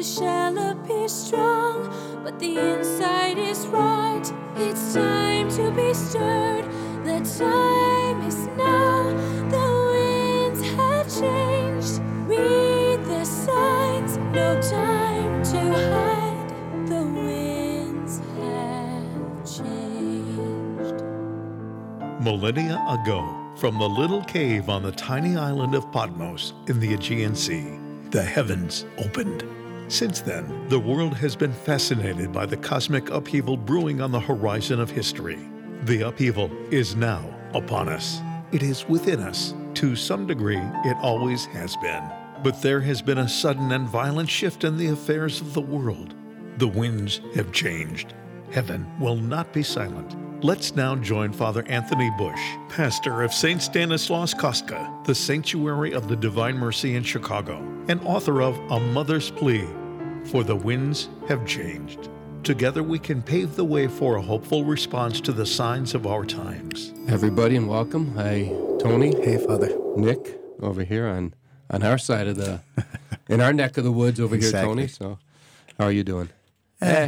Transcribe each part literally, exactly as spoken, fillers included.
The shell appears strong, but the inside is rot. It's time to be stirred. The time is now. The winds have changed. Read the signs. No time to hide. The winds have changed. Millennia ago, from the little cave on the tiny island of Patmos in the Aegean Sea, the heavens opened. Since then, the world has been fascinated by the cosmic upheaval brewing on the horizon of history. The upheaval is now upon us. It is within us. To some degree, it always has been. But there has been a sudden and violent shift in the affairs of the world. The winds have changed. Heaven will not be silent. Let's now join Father Anthony Bush, pastor of Saint Stanislaus Kostka, the Sanctuary of the Divine Mercy in Chicago, and author of A Mother's Plea, For the Winds Have Changed. Together we can pave the way for a hopeful response to the signs of our times. Everybody, and welcome. Hi, Tony. Hey, Father. Nick, over here on, on our side of the, in our neck of the woods over Exactly. here, Tony. So, how are you doing? Eh.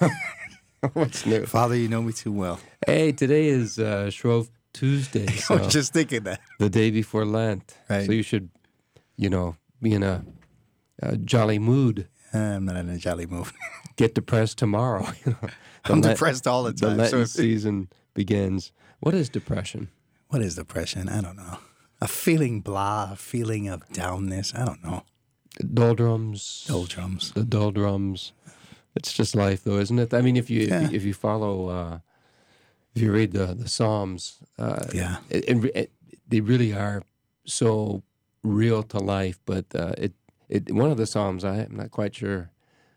What's new? Father, you know me too well. Hey, today is uh, Shrove Tuesday. I So was just thinking that. the day before Lent. Right. So you should, you know, be in a, a jolly mood. I'm not in a jolly mood. Get depressed tomorrow. You know, The I'm Lent- depressed all the The time. Lenten So season begins. What is depression? what is depression? I don't know. A feeling blah, a feeling of downness. I don't know. Doldrums. Doldrums. The doldrums. It's just life, though, isn't it? I mean, if you Yeah. if, you, if you follow, uh, if you read the the Psalms, uh, Yeah. it, it, it, they really are so real to life. But uh, it it one of the Psalms, I am not quite sure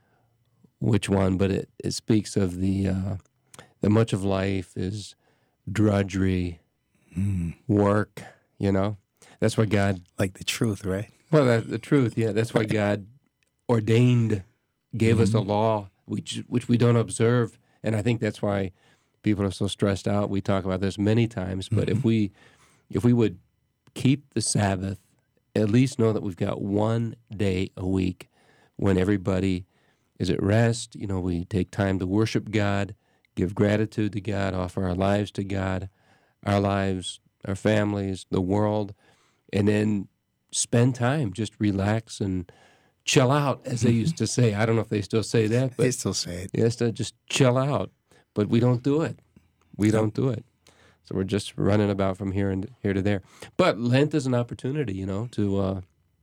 which one, but it, it speaks of the uh, that much of life is drudgery, Mm. work. You know, that's why God. Like the truth, right? Well, that's the truth. Yeah, that's why God ordained, gave us a law which which we don't observe, and I think that's why people are so stressed out. We talk about this many times, but if we if we would keep the Sabbath, at least know that we've got one day a week when everybody is at rest. You know, we take time to worship God, give gratitude to God, offer our lives to God, our lives, our families, the world, and then spend time, just relax and chill out, as they used to say. I don't know if they still say that, They but still say it. yes, to just chill out. But we don't do it. We don't do it. So we're just running about from here and here to there. But Lent is an opportunity, you know, to uh,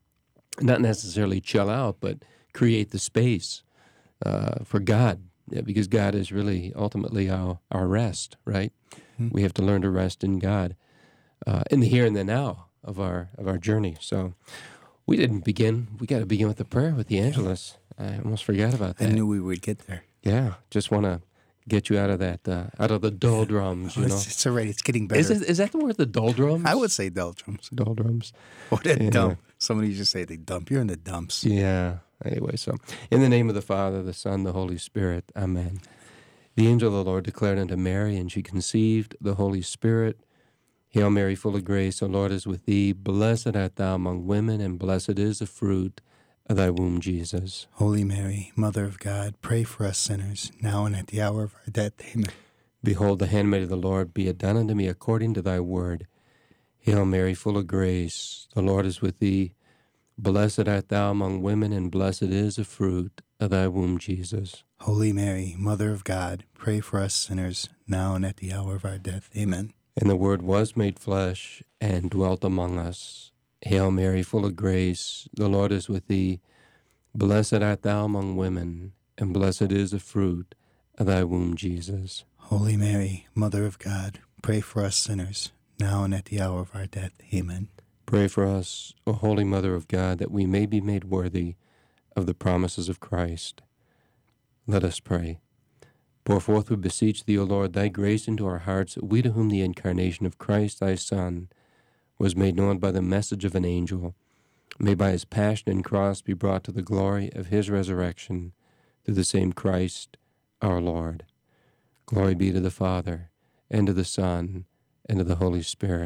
not necessarily chill out, but create the space uh, for God, yeah, because God is really ultimately our, our rest, right? Mm-hmm. We have to learn to rest in God, uh, in the here and the now of our of our journey. So we didn't begin. We got to begin with the prayer with the Angelus. I almost forgot about I that. knew we would get there. Yeah, just want to get you out of that, uh, out of the doldrums, you Oh, know. it's, it's already, it's getting better. Is it, is that the word, the doldrums? I would say doldrums. Doldrums. Or that Yeah. dump. Somebody used to say they dump. You're in the dumps. Yeah. Anyway, so in the name of the Father, the Son, the Holy Spirit. Amen. The angel of the Lord declared unto Mary, and she conceived the Holy Spirit. Hail Mary, full of grace, the Lord is with thee. Blessed art thou among women, and blessed is the fruit of thy womb, Jesus. Holy Mary, Mother of God, pray for us sinners, now and at the hour of our death. Amen. Behold, the handmaid of the Lord, be it done unto me according to thy word. Hail Mary, full of grace, the Lord is with thee. Blessed art thou among women, and blessed is the fruit of thy womb, Jesus. Holy Mary, Mother of God, pray for us sinners, now and at the hour of our death. Amen. And the Word was made flesh and dwelt among us. Hail Mary, full of grace, the Lord is with thee. Blessed art thou among women, and blessed is the fruit of thy womb, Jesus. Holy Mary, Mother of God, pray for us sinners, now and at the hour of our death. Amen. Pray for us, O Holy Mother of God, that we may be made worthy of the promises of Christ. Let us pray. Pour forth, we beseech thee, O Lord, thy grace into our hearts, that we to whom the incarnation of Christ, thy Son, was made known by the message of an angel, may by his passion and cross be brought to the glory of his resurrection, through the same Christ our Lord. Glory be to the Father, and to the Son, and to the Holy Spirit,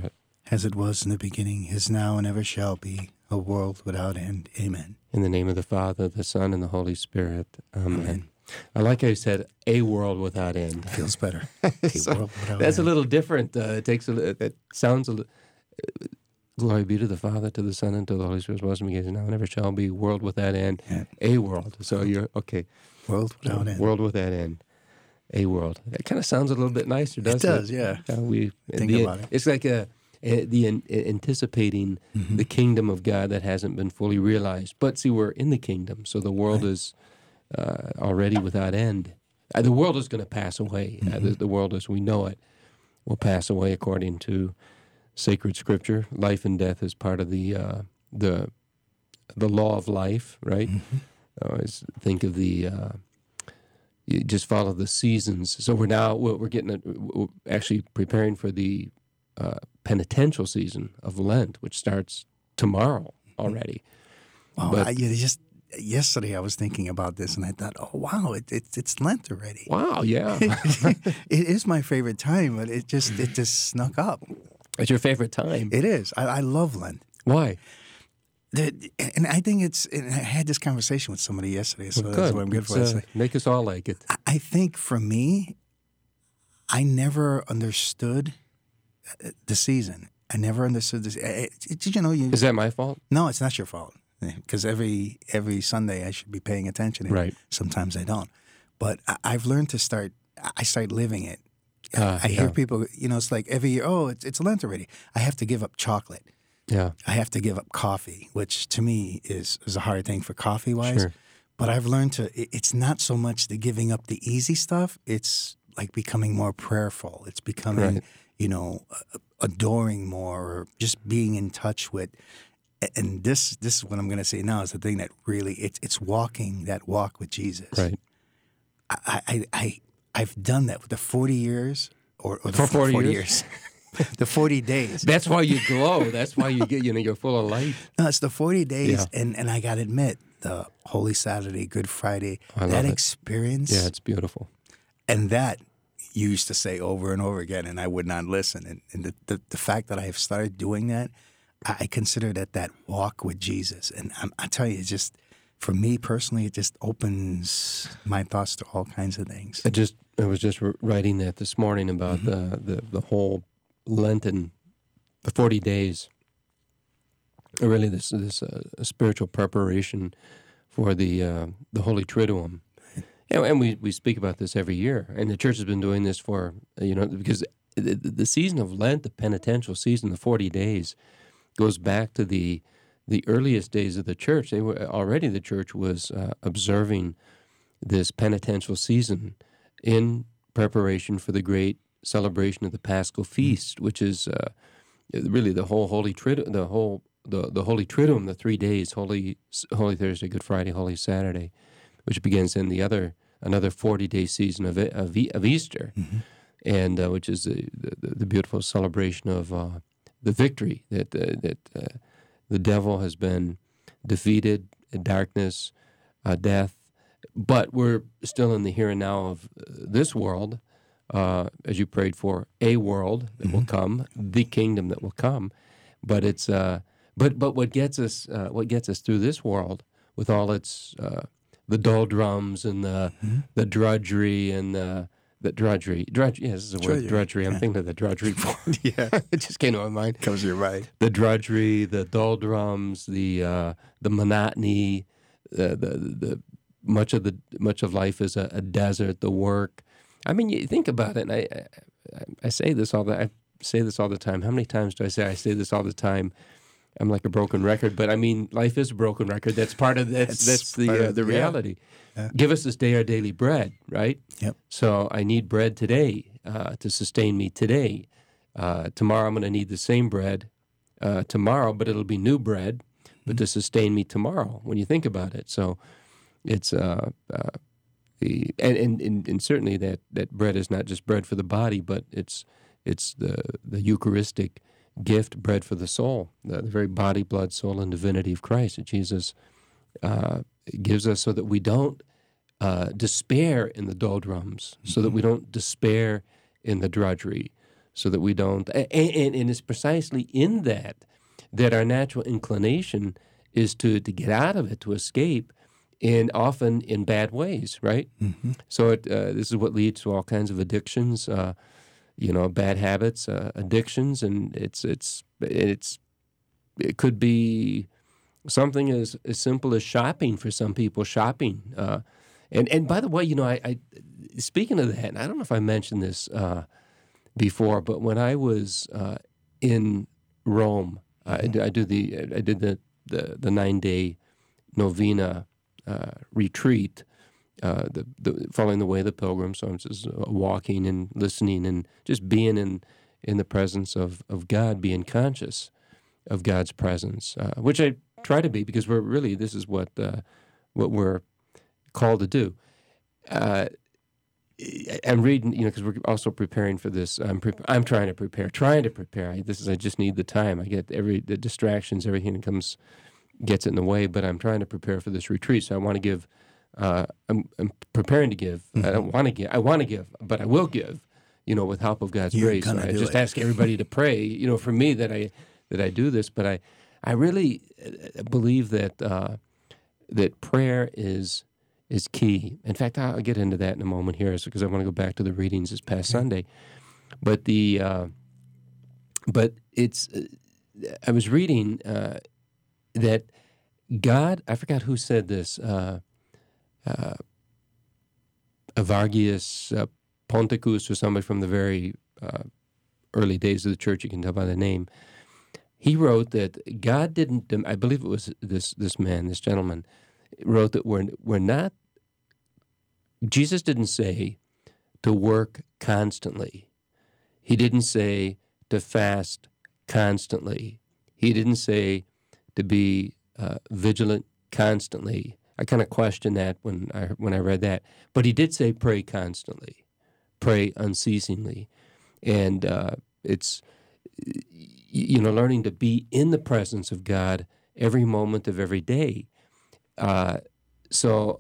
as it was in the beginning, is now, and ever shall be, a world without end. Amen. In the name of the Father, the Son, and the Holy Spirit. Amen. Amen. I like how you said, a world without end. Feels better. A So, world without that's end. a little different. Uh, it takes a li- that sounds a little. Glory be to the Father, to the Son, and to the Holy Spirit, as was and is now, and ever shall be, world without end. Yeah. A world. So you're, okay. World without end. World without end. A world. That kind of sounds a little bit nicer, It doesn't it? does, yeah. Uh, we Think the- about it. It's like a, a the an, anticipating Mhm. the kingdom of God that hasn't been fully realized. But see, we're in the kingdom, so the world Right. is uh, already without end. Uh, the world is going to pass away. Uh, Mm-hmm. the, the world as we know it will pass away according to sacred scripture. Life and death is part of the uh, the the law of life, right? Mm-hmm. I always think of the uh, you just follow the seasons. So we're now we're we're getting a, we're actually preparing for the uh, penitential season of Lent, which starts tomorrow already. Wow, But- I, yeah, just yesterday I was thinking about this, and I thought, oh wow, it, it, it's Lent already. Wow, yeah, It is my favorite time, but it just it just snuck up. it's your favorite time. It is. I, I love Lent. Why? The- and I think it's. And I had this conversation with somebody yesterday, so Well, that's good. what I'm good It's, for. It's uh, like, make us all like it. I- I think for me, I never understood uh, the season. I never understood this. eh, eh, Did you know you? Is that my fault? No, it's not your fault. Because every every Sunday I should be paying attention. and Right. Sometimes I don't. But I, I've learned to start. I start living it. Ah, I hear yeah. people. You know, it's like every year. Oh, it's it's Lent already. I have to give up chocolate. Yeah, I have to give up coffee, which to me is is a hard thing for coffee wise. Sure. But I've learned to. it- It's not so much the giving up the easy stuff. It's like becoming more prayerful. It's becoming, Right. you know, a- adoring more, or just being in touch with. And this this is what I'm going to say now is the thing that really it's it's walking that walk with Jesus. right. I I, I I've done that with the forty years or, or the For forty years. the forty days. That's why you glow. That's why you get, you know, you're full of light. No, it's the forty days, Yeah. and, and I got to admit, the Holy Saturday, Good Friday, I love that it. experience, Yeah, it's beautiful. and that you used to say over and over again, and I would not listen. And, and the, the, the fact that I have started doing that, I, I consider that that walk with Jesus. And I'm, I tell you, it's just, for me personally, it just opens my thoughts to all kinds of things. I just I was just r- writing that this morning about Mm-hmm. the, the the whole Lenten, the forty days. uh, Really, this this uh, spiritual preparation for the uh, the Holy Triduum, and, and we, we speak about this every year. And the church has been doing this for uh, you know because the, the season of Lent, the penitential season, the forty days, goes back to the the earliest days of the church. They were already the church was uh, observing this penitential season in preparation for the great celebration of the Paschal Feast, which is uh, really the whole Holy Triduum, the whole the, the Holy Triduum, the three days, Holy Holy Thursday, Good Friday, Holy Saturday, which begins in the other another forty day season of of, of Easter, Mm-hmm. and uh, which is the, the the beautiful celebration of uh, the victory that uh, that uh, the devil has been defeated, darkness, uh, death. But we're still in the here and now of uh, this world, uh, as you prayed for, a world that will come, the kingdom that will come. But it's uh, but but what gets us uh, what gets us through this world with all its uh, the doldrums and the the drudgery and the the drudgery drudge yes, this is a word Drudgery, drudgery. I'm yeah. thinking of the drudgery part. Yeah. It just came to my mind Because you're right. the drudgery, the doldrums, the uh, the monotony, the, the the much of the much of life is a, a desert. The work. I mean, you think about it. And I, I I say this all the I say this all the time. How many times do I say I say this all the time? I'm like a broken record, but I mean, life is a broken record. That's part of that's That's that's the part uh, of- the yeah. reality. Yeah. Give us this day our daily bread, right? Yep. So I need bread today uh, to sustain me today. Uh, tomorrow I'm going to need the same bread uh, tomorrow, but it'll be new bread, but to sustain me tomorrow. When you think about it, so it's uh, uh, the and, and, and, and certainly that, that bread is not just bread for the body, but it's it's the the Eucharistic gift, bread for the soul, the, the very body, blood, soul, and divinity of Christ that Jesus uh, gives us, so that we don't uh, despair in the doldrums, so that we don't despair in the drudgery, so that we don't. And, and, and it's precisely in that that our natural inclination is to, to get out of it, to escape, and often in bad ways, right? Mm-hmm. So it, uh, this is what leads to all kinds of addictions, uh, you know, bad habits, uh, addictions, and it's it's it's it could be something as, as simple as shopping for some people. Shopping, uh, and and by the way, you know, I, I speaking of that, and I don't know if I mentioned this uh, before, but when I was uh, in Rome, mm-hmm. I, I do the I did the the, the nine day novena uh, retreat. Uh, the, the following the way of the pilgrim, so I'm just uh, walking and listening and just being in in the presence of, of God, being conscious of God's presence, uh, which I try to be, because we're really, this is what uh, what we're called to do. Uh, I'm reading, you know, because we're also preparing for this. I'm pre- I'm trying to prepare, trying to prepare. I, this is I just need the time. I get every the distractions, everything that comes gets in the way, but I'm trying to prepare for this retreat. So I want to give. Uh, I'm, I'm preparing to give. Mm-hmm. I don't want to give. I want to give, but I will give. You know, with help of God's You're grace. So I just it. ask everybody to pray. You know, for me that I that I do this, but I I really believe that uh, that prayer is is key. In fact, I'll get into that in a moment here, because I want to go back to the readings this past okay. Sunday. But the uh, but it's uh, I was reading uh, that God. I forgot who said this. Uh, Uh, Evargius uh, Ponticus, or somebody from the very uh, early days of the church, you can tell by the name. He wrote that God didn't. I believe it was this this man, this gentleman, wrote that we're we're not. Jesus didn't say to work constantly. He didn't say to fast constantly. He didn't say to be uh, vigilant constantly. I kind of questioned that when I when I read that, but he did say pray constantly, pray unceasingly, and uh, it's you know learning to be in the presence of God every moment of every day. Uh, so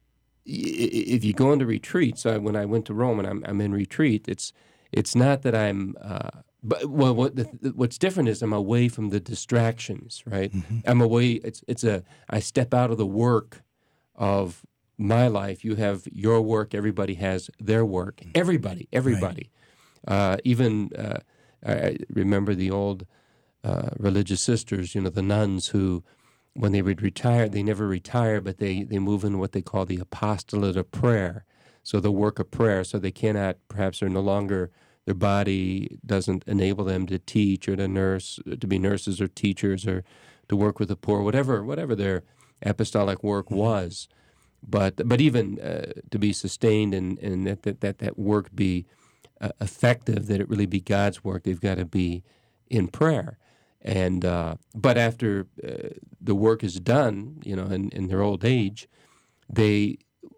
if you go into retreats, so when I went to Rome and I'm I'm in retreat, it's it's not that I'm. Uh, But well, what the, what's different is I'm away from the distractions, right? Mm-hmm. I'm away. It's it's a I step out of the work of my life. You have your work. Everybody has their work. Everybody, everybody. Right. Uh, even uh, I remember the old uh, religious sisters, you know, the nuns who, when they would retire, they never retire, but they they move in what they call the apostolate of prayer. So the work of prayer. So they cannot. Perhaps they're no longer. Their body doesn't enable them to teach or to nurse, to be nurses or teachers or to work with the poor, whatever whatever their apostolic work was. But but even uh, to be sustained and, and that, that, that that work be uh, effective, that it really be God's work, they've got to be in prayer. And uh, but after uh, the work is done, you know, in, in their old age, they...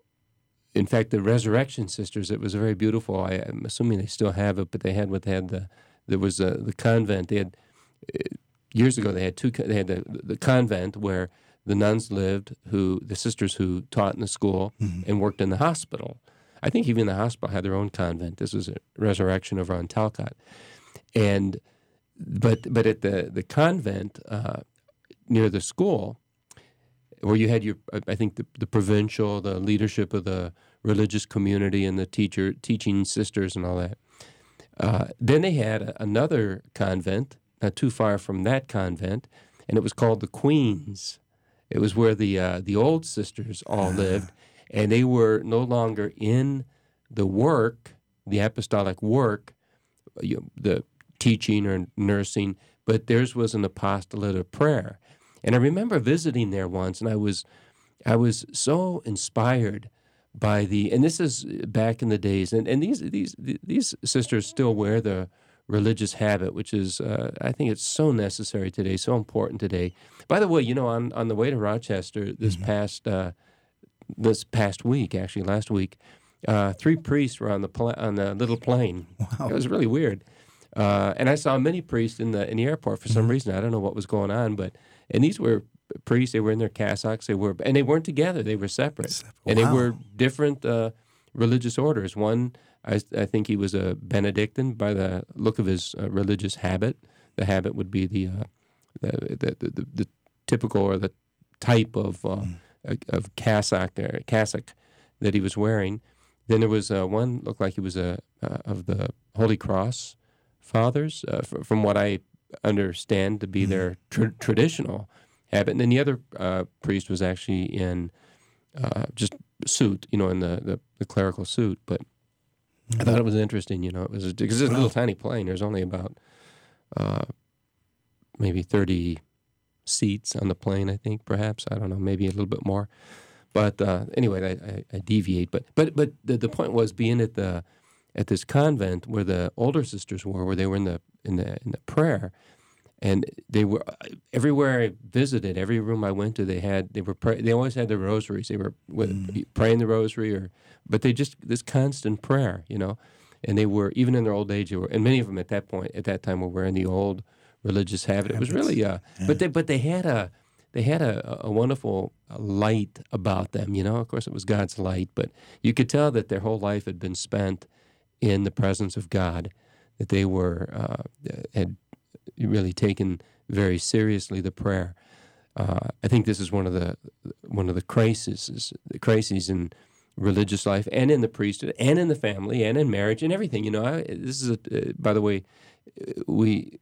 In fact, the Resurrection Sisters, it was very beautiful. I, I'm assuming they still have it, but they had what they had the there was a, the convent. They had uh, years ago. They had two. They had the, the convent where the nuns lived, who the sisters who taught in the school mm-hmm. and worked in the hospital. I think even the hospital had their own convent. This was a Resurrection over on Talcott, and but but at the the convent uh, near the school, where you had your, I think, the, the provincial, the leadership of the religious community and the teacher, teaching sisters and all that. Uh, then they had a, another convent, not too far from that convent, and it was called the Queens. It was where the uh, the old sisters all lived, and they were no longer in the work, the apostolic work, you know, the teaching or nursing, but theirs was an apostolate of prayer. And I remember visiting there once, and I was, I was so inspired by the. And this is back in the days, and, and these these these sisters still wear the religious habit, which is uh, I think it's so necessary today, so important today. By the way, you know, on on the way to Rochester this mm-hmm. past uh, this past week, actually last week, uh, three priests were on the pl- on the little plane. Wow. It was really weird, uh, and I saw many priests in the in the airport for some mm-hmm. reason. I don't know what was going on, but. And these were priests. They were in their cassocks. They were, and they weren't together. They were separate, wow. and they were different uh, religious orders. One I, I think he was a Benedictine by the look of his uh, religious habit. The habit would be the uh, the, the, the the typical or the type of uh, mm. of cassock or cassock that he was wearing. Then there was uh, one looked like he was a uh, of the Holy Cross Fathers, uh, f- from what I understand to be mm. their tr- traditional habit. And then the other uh, priest was actually in uh, just suit, you know, in the, the, the clerical suit. But mm. I thought it was interesting, you know, it was because it's a little tiny plane. There's only about uh, maybe thirty seats on the plane, I think, perhaps. I don't know, maybe a little bit more. But uh, anyway, I, I, I deviate. But but but the, the point was being at the at this convent where the older sisters were, where they were in the in the in the prayer, and they were everywhere I visited, every room I went to, they had they were pray, they always had their rosaries. They were mm. praying the rosary, or but they just this constant prayer, you know. And they were even in their old age, they were, and many of them at that point at that time were wearing the old religious habit. It was really uh, yeah. but they but they had a. They had a, a wonderful light about them, you know. Of course, it was God's light, but you could tell that their whole life had been spent in the presence of God, that they were uh, had really taken very seriously the prayer. Uh, I think this is one of the one of the crises, the crises in religious life and in the priesthood and in the family and in marriage and everything. You know, I, this is a, uh, by the way, we.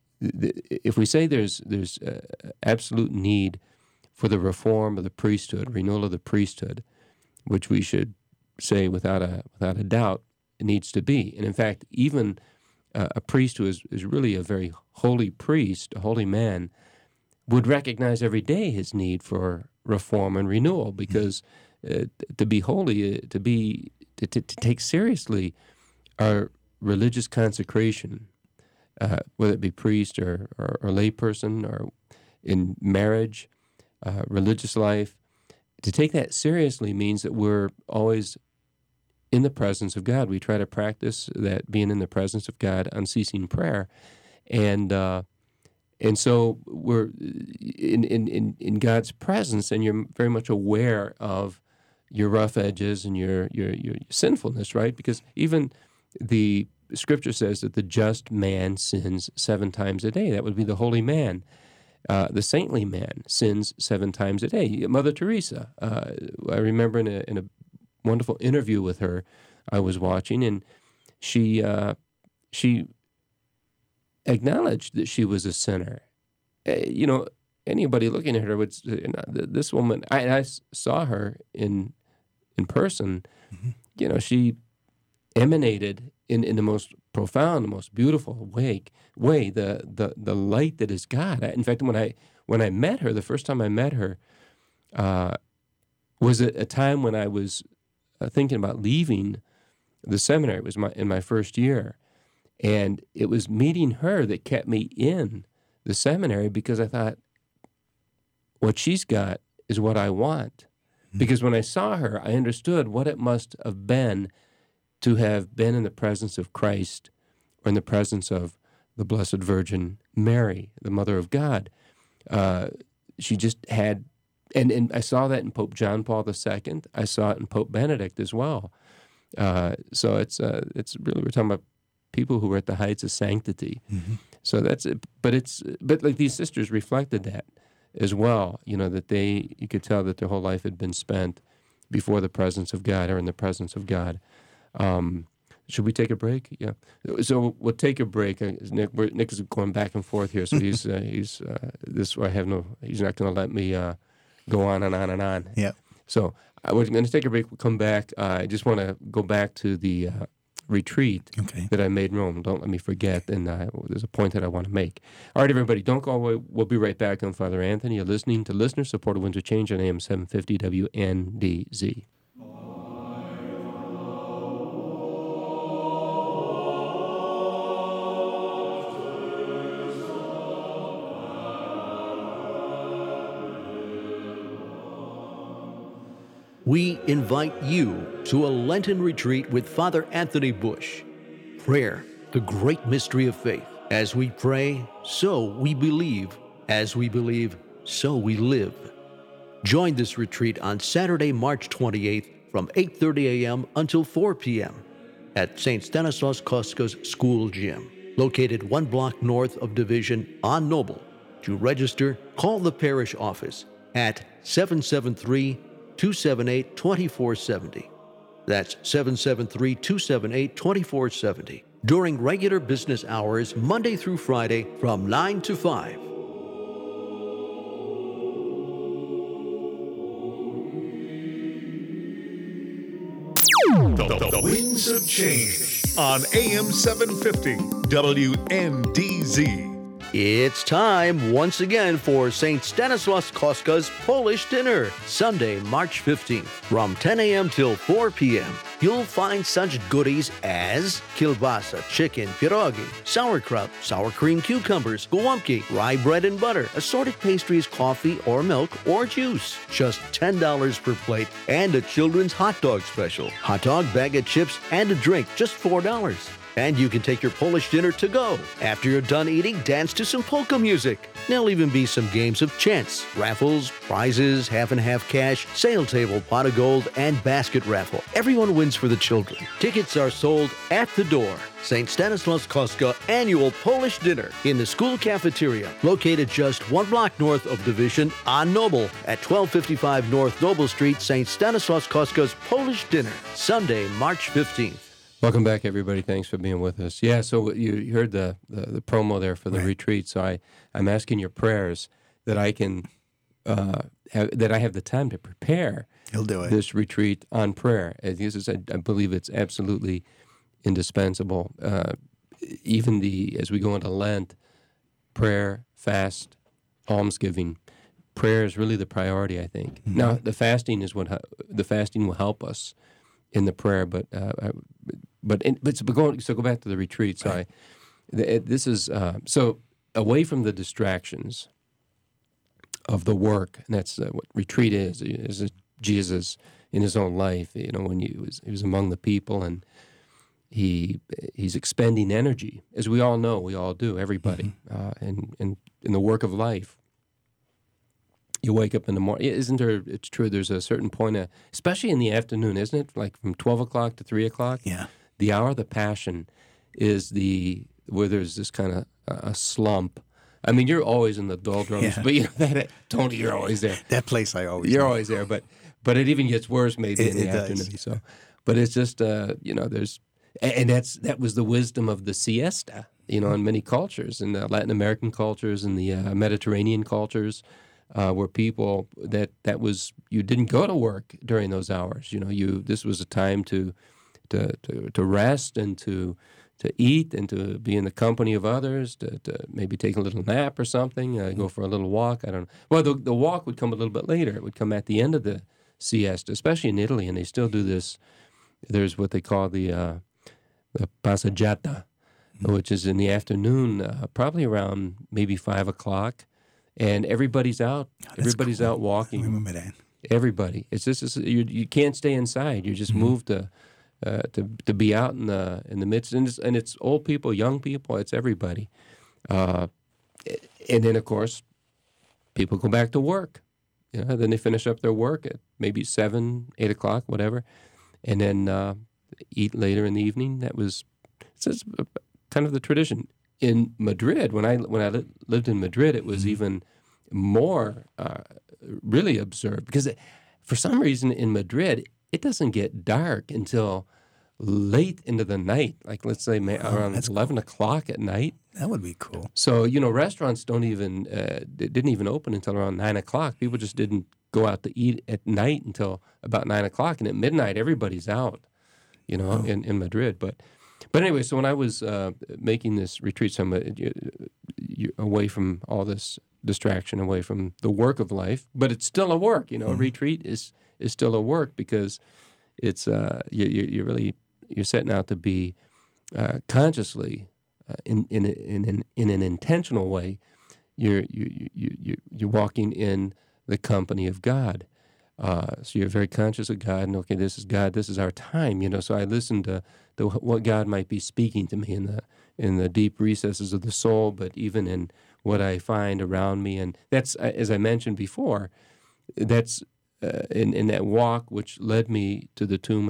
If we say there's there's uh, absolute need for the reform of the priesthood, renewal of the priesthood, which we should say without a without a doubt it needs to be, and in fact, even uh, a priest who is, is really a very holy priest, a holy man, would recognize every day his need for reform and renewal, because uh, to be holy, uh, to be to, to, to take seriously our religious consecration. Uh, whether it be priest or, or, or lay person or in marriage, uh, religious life, to take that seriously means that we're always in the presence of God. We try to practice that being in the presence of God, unceasing prayer, and uh, and so we're in, in, in, in God's presence, and you're very much aware of your rough edges and your your, your sinfulness, right? Because even the Scripture says that the just man sins seven times a day. That would be the holy man. Uh, the saintly man sins seven times a day. Mother Teresa, uh, I remember in a, in a wonderful interview with her I was watching, and she uh, she acknowledged that she was a sinner. Uh, you know, anybody looking at her would say, this woman, I, I saw her in in person, mm-hmm. you know, she emanated in, in the most profound, the most beautiful way, way the, the the light that is God. In fact, when I when I met her, the first time I met her, uh, was at a time when I was uh, thinking about leaving the seminary. It was my in my first year, and it was meeting her that kept me in the seminary, because I thought, what she's got is what I want. Mm-hmm. Because when I saw her, I understood what it must have been to have been in the presence of Christ, or in the presence of the Blessed Virgin Mary, the Mother of God. Uh, she just had, and, and I saw that in Pope John Paul the Second. I saw it in Pope Benedict as well. Uh, so it's uh, it's really, we're talking about people who are at the heights of sanctity. Mm-hmm. So that's it. But it's but like these sisters reflected that as well. You know, that they, you could tell that their whole life had been spent before the presence of God, or in the presence of God. Um, should we take a break? Yeah. So we'll take a break. Nick, we're, Nick is going back and forth here, so he's uh, he's uh, this. I have no. He's not going to let me uh, go on and on and on. Yeah. So uh, we're going to take a break. We'll come back. Uh, I just want to go back to the uh, retreat okay. that I made in Rome. Don't let me forget. And uh, there's a point that I want to make. All right, everybody, don't go away. We'll be right back on Father Anthony. You're listening to Listener-Supported Winds of Change on A M seven fifty W N D Z. We invite you to a Lenten retreat with Father Anthony Bush. Prayer, the great mystery of faith. As we pray, so we believe. As we believe, so we live. Join this retreat on Saturday, March twenty-eighth from eight thirty a.m. until four p.m. at Saint Stanislaus Kostk's school gym, located one block north of Division on Noble. To register, call the parish office at seven seven three, two seven eight, two four seven zero. That's seven seven three, two seven eight, two four seven zero. During regular business hours, Monday through Friday from nine to five. The, the, the Winds of Change on A M seven fifty W N D Z. It's time once again for Saint Stanislaus Kostk's Polish Dinner, Sunday, March fifteenth, from ten a.m. till four p.m. You'll find such goodies as kielbasa, chicken, pierogi, sauerkraut, sour cream cucumbers, gołąbki, rye bread and butter, assorted pastries, coffee or milk or juice. Just ten dollars per plate, and a children's hot dog special. Hot dog, bag of chips, and a drink, just four dollars. And you can take your Polish dinner to go. After you're done eating, dance to some polka music. There'll even be some games of chance, raffles, prizes, half and half cash, sale table, pot of gold, and basket raffle. Everyone wins for the children. Tickets are sold at the door. Saint Stanislaus Kostka Annual Polish Dinner in the school cafeteria, located just one block north of Division on Noble at twelve fifty-five North Noble Street, Saint Stanislaus Kostka's Polish Dinner, Sunday, March fifteenth. Welcome back, everybody. Thanks for being with us. Yeah, so you heard the, the, the promo there for the right. retreat. So I, I'm asking your prayers that I can uh, have, that I have the time to prepare He'll do it. this retreat on prayer. This is, I, I believe it's absolutely indispensable. Uh, even the as we go into Lent, prayer, fast, almsgiving, prayer is really the priority, I think. Mm-hmm. Now, the fasting is what the fasting will help us in the prayer, but uh, but in, but so go so go back to the retreat. So right. I, the, this is uh, so away from the distractions of the work, and that's uh, what retreat is. Is Jesus in his own life, you know, when he was he was among the people, and he he's expending energy, as we all know, we all do, everybody, mm-hmm. uh, and and in the work of life. You wake up in the morning. Isn't there? It's true. There's a certain point, of, especially in the afternoon, isn't it? Like from twelve o'clock to three o'clock. Yeah. The hour of the passion is the where there's this kind of uh, a slump. I mean, you're always in the doldrums, yeah. but you know that Tony, you're always there. That place, I always. You're know. always there, but but it even gets worse maybe it, in the it afternoon. Does. So, but it's just uh, you know, there's and that's that was the wisdom of the siesta. You know, in many cultures, in the Latin American cultures, and the uh, Mediterranean cultures. Uh, where people that that was you didn't go to work during those hours. You know, you this was a time to to to, to rest and to to eat and to be in the company of others. To, to maybe take a little nap or something. Uh, go for a little walk. I don't know. Well, the the walk would come a little bit later. It would come at the end of the siesta, especially in Italy, and they still do this. There's what they call the uh, the passeggiata, mm-hmm. which is in the afternoon, uh, probably around maybe five o'clock. And everybody's out. Oh, everybody's cool. out walking. I remember that. Everybody. It's just it's, you. You can't stay inside. You just mm-hmm. move to, uh, to to be out in the in the midst. And it's, and it's old people, young people. It's everybody. Uh, and then of course, people go back to work. You know, then they finish up their work at maybe seven, eight o'clock, whatever, and then uh, eat later in the evening. That was it's just kind of the tradition. In Madrid, when I when I li- lived in Madrid, it was mm-hmm. even more uh, really observed because it, for some reason in Madrid it doesn't get dark until late into the night. Like let's say ma- oh, around eleven cool. o'clock at night. That would be cool. So you know, restaurants don't even uh, didn't even open until around nine o'clock. People just didn't go out to eat at night until about nine o'clock, and at midnight everybody's out. You know, oh. in, in Madrid, but. But anyway, so when I was uh, making this retreat, so I'm, uh, you, you, away from all this distraction, away from the work of life, but it's still a work. You know, mm-hmm. a retreat is is still a work because it's uh, you, you you really you're setting out to be uh, consciously uh, in in in in in an intentional way. You're you you you you're walking in the company of God. Uh, so you're very conscious of God, and okay, this is God, this is our time, you know. So I listen to, to what God might be speaking to me in the in the deep recesses of the soul, but even in what I find around me, and that's as I mentioned before, that's uh, in in that walk which led me to the tomb of Saint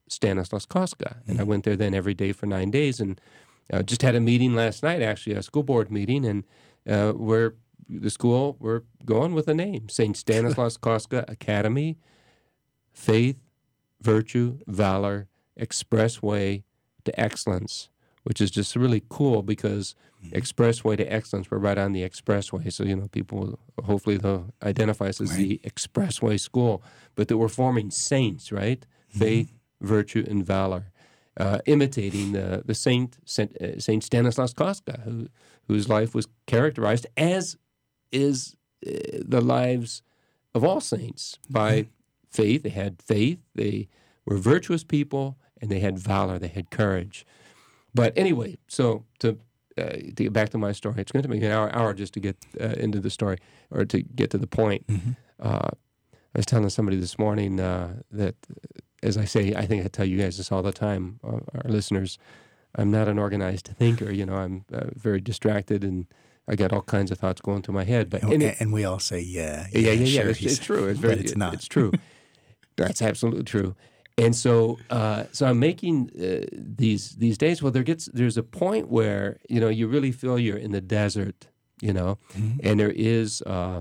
Stanislaus Kostka. And I went there then every day for nine days and uh, just had a meeting last night, actually, a school board meeting, and uh, where the school, we're going with a name, Saint Stanislaus Kostka Academy, Faith, Virtue, Valor, Expressway to Excellence, which is just really cool because Expressway to Excellence, we're right on the expressway. So, you know, people, hopefully they'll identify us as Right. the Expressway School, but that we're forming saints, right? Faith, virtue, and valor, uh, imitating the, the saint, Saint, uh, Saint Stanislaus Kostka, who, whose life was characterized, as is uh, the lives of all saints, by faith. They had faith, they were virtuous people, and they had valor, they had courage. But anyway, so to uh, to get back to my story, it's going to take me an hour, hour just to get uh, into the story, or to get to the point. Mm-hmm. Uh, I was telling somebody this morning uh, that, as I say, I think I tell you guys this all the time, uh, our listeners, I'm not an organized thinker. You know, I'm uh, very distracted, and I got all kinds of thoughts going through my head. But And, and it, and we all say, yeah, yeah, yeah, yeah, sure, it's, he's- it's true. It's very, but it's it- not. It's true. That's absolutely true. And so, uh, so I'm making uh, these these days. Well, there gets there's a point where you know you really feel you're in the desert, you know, Mhm. and there is uh,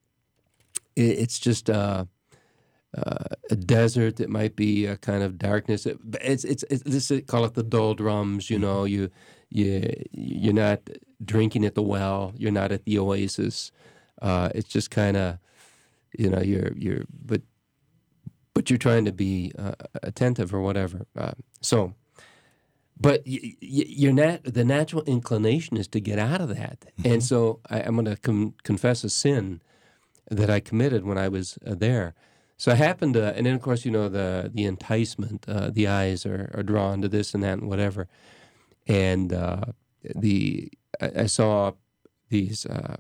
it, it's just uh, uh, a desert that might be a kind of darkness. It, it's it's, it's this is, call it the doldrums. You know, you you you're not drinking at the well. You're not at the oasis. Uh, it's just kind of you know you're you're but. But you're trying to be uh, attentive or whatever. Uh, so, but y- y- you're not, the natural inclination is to get out of that. Mm-hmm. And so I, I'm going to com- confess a sin that I committed when I was uh, there. So I happened to, and then of course, you know, the the enticement, uh, the eyes are, are drawn to this and that and whatever. And uh, the I, I saw these uh,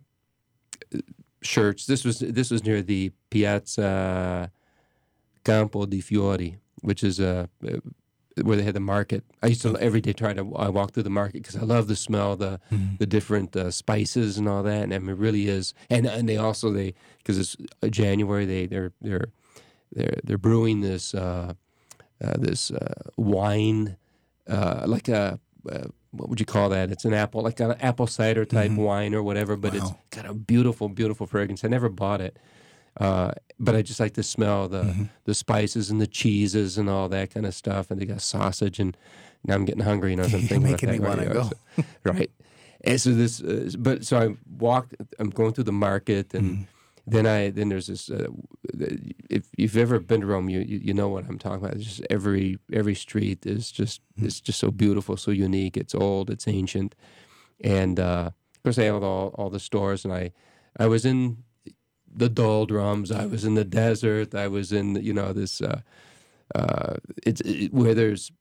shirts. This was this was near the Piazza Campo di Fiori, which is uh, where they had the market. I used to every day try to I walk through the market because I love the smell, the Mhm. the different uh, spices and all that. And I mean, it really is. And and they also they because it's uh, January they they're they're they're they're brewing this uh, uh, this uh, wine uh, like a. Uh, what would you call that? It's an apple, like an apple cider type Mhm. wine or whatever, but it's Wow. got a beautiful, beautiful fragrance. I never bought it. Uh, but I just like to smell the Mhm. the spices and the cheeses and all that kind of stuff. And they got sausage, and now I'm getting hungry. You know, as I'm You're thinking making about me that wanna right now. go. So- right. And so this, uh, but so I walked. I'm going through the market, and Mhm. then I then there's this. Uh, if you've ever been to Rome, you, you you know what I'm talking about. It's just every every street is just it's just so beautiful, so unique. It's old, it's ancient, and uh, of course they have all all the stores. And I I was in the doldrums. I was in the desert. I was in you know this uh, uh, it's it, where there's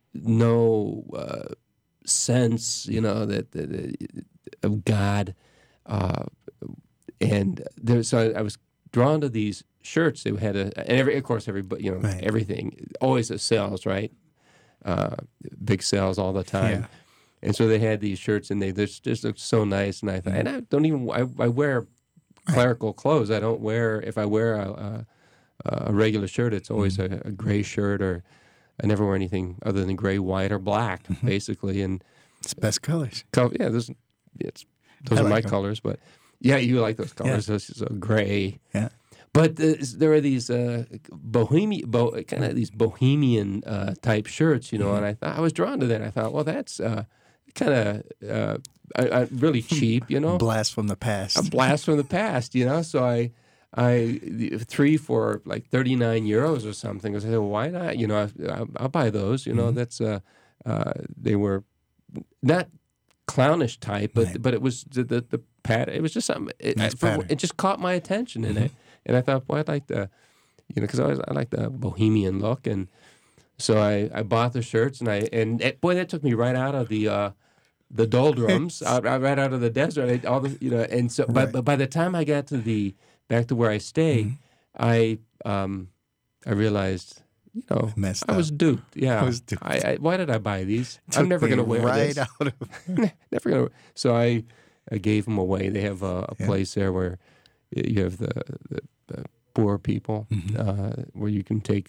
no uh, sense you know that, that of God, uh, and there. So I, I was drawn to these shirts. They had a and every of course every you know Right. everything always a sales right, uh, big sales all the time. Yeah. And so they had these shirts, and they they just looked so nice. And I thought, and I don't even I, I wear clerical clothes. I don't wear if I wear a, a, a regular shirt, it's always a, a gray shirt, or I never wear anything other than gray, white, or black, basically. And It's best colors. col- yeah, those it's those I are my like 'em. colors. But yeah, you like those colors. Those so gray. Yeah. But uh, there are these uh, bohemian, bo- kind of these bohemian uh, type shirts, you know. Mm-hmm. And I thought I was drawn to that. I thought, well, that's uh, kind of uh, I, I really cheap, you know. Blast from the past. A blast from the past, you know. So I, I three for like thirty nine euros or something. I said, well, why not? You know, I, I'll, I'll buy those. You know, Mm-hmm. that's uh, uh, they were not clownish type, but Right. but it was the the, the pat. It was just something. It, Nice I- for- pattern. it just caught my attention, and I and I thought, boy, I'd like the, you know, because I always I like the bohemian look, and so I, I bought the shirts, and I and it, boy, that took me right out of the. Uh, the doldrums, out, out- right out of the desert, I, all the you know, and so, but, Right. but by the time I got to the back to where I stay, Mm-hmm. I um, I realized, you know, Messed I was up. duped. Yeah, I was duped. I, I, why did I buy these? I'm Took never me going to wear right this. out of. Never going to. So I, I gave them away. They have a, a Yeah. place there where you have the, the, the poor people, Mm-hmm. uh, where you can take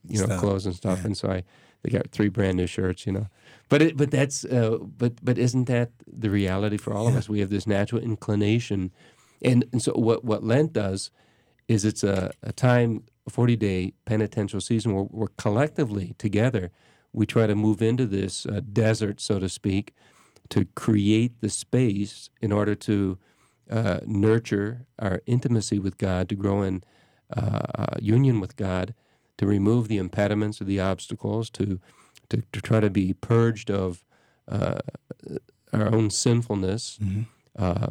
you know, Stuff. clothes and stuff, Yeah. and so I they got three brand new shirts, you know. But it, but that's uh, but but isn't that the reality for all of Yeah. us? We have this natural inclination, and, and so what what Lent does is it's a, a time, a forty day penitential season where we're collectively together. We try to move into this uh, desert, so to speak, to create the space in order to uh, nurture our intimacy with God, to grow in uh, union with God, to remove the impediments or the obstacles, to to, to try to be purged of uh, our own sinfulness, Mhm. uh,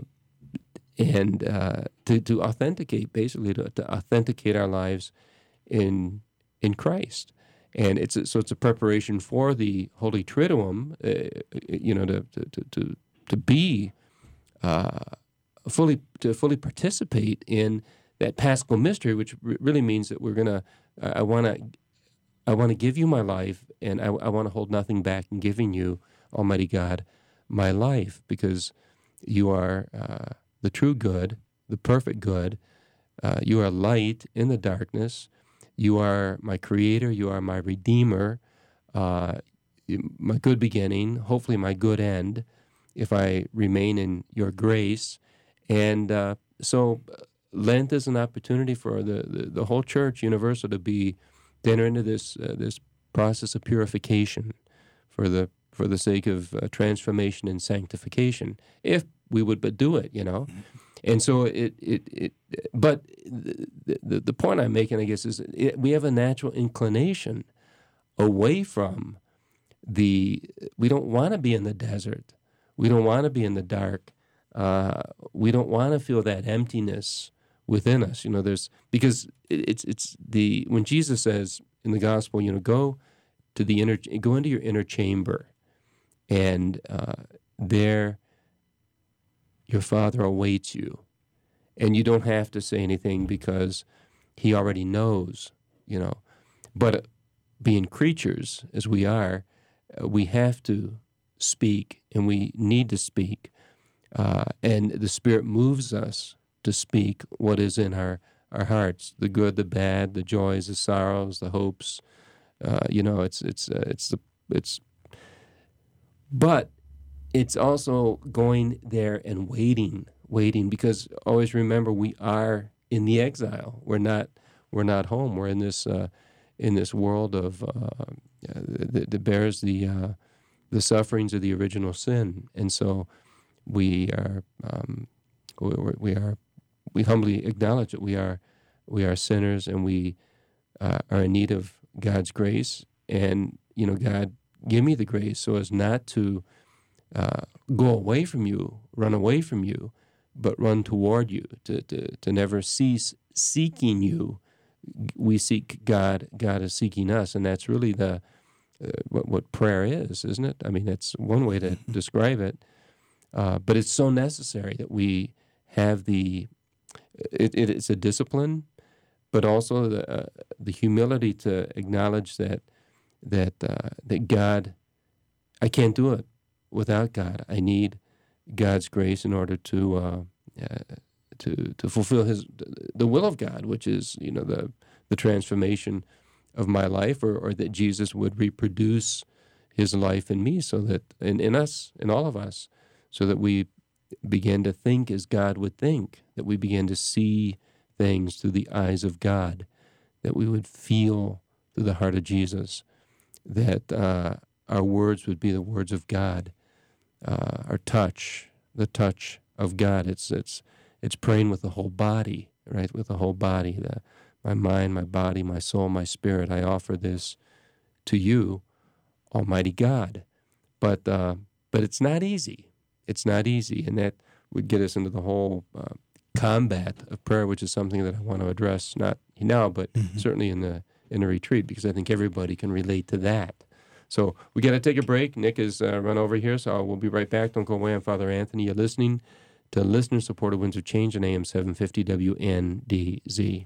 and uh, to, to authenticate, basically, to, to authenticate our lives in in Christ. And it's a, so it's a preparation for the Holy Triduum, uh, you know, to to to to be uh, fully to fully participate in that Paschal mystery, which r- really means that we're gonna. Uh, I want to. I want to give you my life, and I, I want to hold nothing back in giving you, Almighty God, my life, because you are uh, the true good, the perfect good. Uh, you are light in the darkness. You are my creator. You are my redeemer, uh, my good beginning, hopefully my good end, if I remain in your grace. And uh, so Lent is an opportunity for the, the, the whole church universal to be to enter into this uh, this process of purification for the for the sake of uh, transformation and sanctification, if we would but do it, you know. And so it it, it but the, the the point I'm making, I guess, is it, we have a natural inclination away from the. We don't want to be in the desert. We don't want to be in the dark. Uh, we don't want to feel that emptiness within us, you know. There's because it's it's the when Jesus says in the gospel, you know, go to the inner, go into your inner chamber, and uh, there your Father awaits you, and you don't have to say anything because He already knows, you know. But being creatures as we are, uh, we have to speak, and we need to speak, uh, and the Spirit moves us to speak what is in our, our hearts, the good, the bad, the joys, the sorrows, the hopes. Uh, you know, it's it's uh, it's the it's. But it's also going there and waiting, waiting, because always remember we are in the exile. We're not we're not home. We're in this uh, in this world of uh, that, that bears the uh, the sufferings of the original sin, and so we are um, we, we are. We humbly acknowledge that we are we are sinners, and we uh, are in need of God's grace. And you know, God, give me the grace so as not to uh, go away from you, run away from you, but run toward you. To to to never cease seeking you. We seek God. God is seeking us, and that's really the uh, what what prayer is, isn't it? I mean, that's one way to describe it. Uh, but it's so necessary that we have the It, it, it's a discipline, but also the uh, the humility to acknowledge that that uh, that God, I can't do it without God. I need God's grace in order to uh, uh, to to fulfill His the will of God, which is, you know, the the transformation of my life, or, or that Jesus would reproduce His life in me, so that in, in us, in all of us, so that we begin to think as God would think, that we begin to see things through the eyes of God, that we would feel through the heart of Jesus, that uh, our words would be the words of God, uh, our touch, the touch of God. It's it's it's praying with the whole body, right? With the whole body, the, my mind, my body, my soul, my spirit. I offer this to you, Almighty God. But uh, but it's not easy. It's not easy, and that would get us into the whole uh, combat of prayer, which is something that I want to address, not now, but mm-hmm. certainly in the in the retreat, because I think everybody can relate to that. So we got to take a break. Nick has uh, run over here, so we'll be right back. Don't go away. I'm Father Anthony. You're listening to listener-supported Winds of Change on A M seven fifty W N D Z.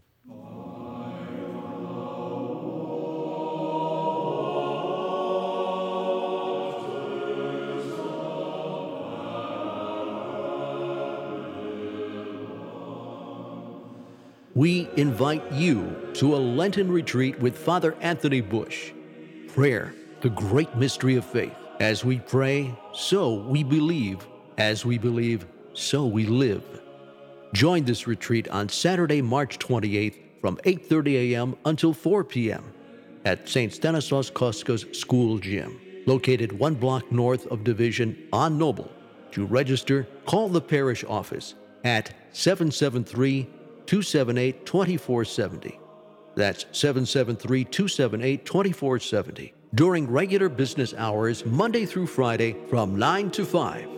we invite you to a Lenten retreat with Father Anthony Bush. Prayer, the great mystery of faith. As we pray, so we believe. As we believe, so we live. Join this retreat on Saturday, March twenty-eighth from eight thirty a.m. until four p.m. at Saint Stanislaus Koskas School Gym, located one block north of Division on Noble. To register, call the parish office at seven seven three, two seven eight, two four seven zero. That's seven seven three, two seven eight, two four seven zero. During regular business hours, Monday through Friday from nine to five.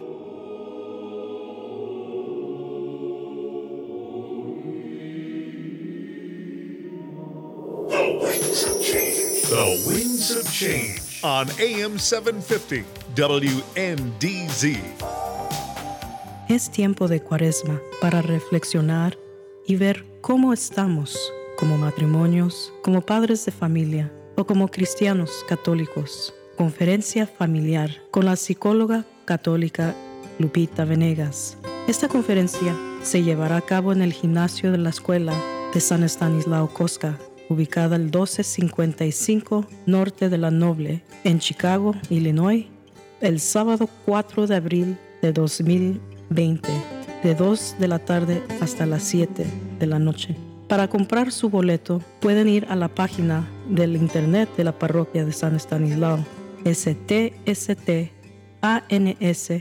The Winds of Change on A M seven fifty W N D Z. Es tiempo de Cuaresma para reflexionar y ver cómo estamos como matrimonios, como padres de familia o como cristianos católicos. Conferencia familiar con la psicóloga católica Lupita Venegas. Esta conferencia se llevará a cabo en el gimnasio de la Escuela de San Estanislao Kostka, ubicada al doce cincuenta y cinco norte de la Noble, en Chicago, Illinois, el sábado cuatro de abril de dos mil veinte, de dos de la tarde hasta las siete de la noche. Para comprar su boleto, pueden ir a la página del internet de la parroquia de San Estanislao, s t s t a n s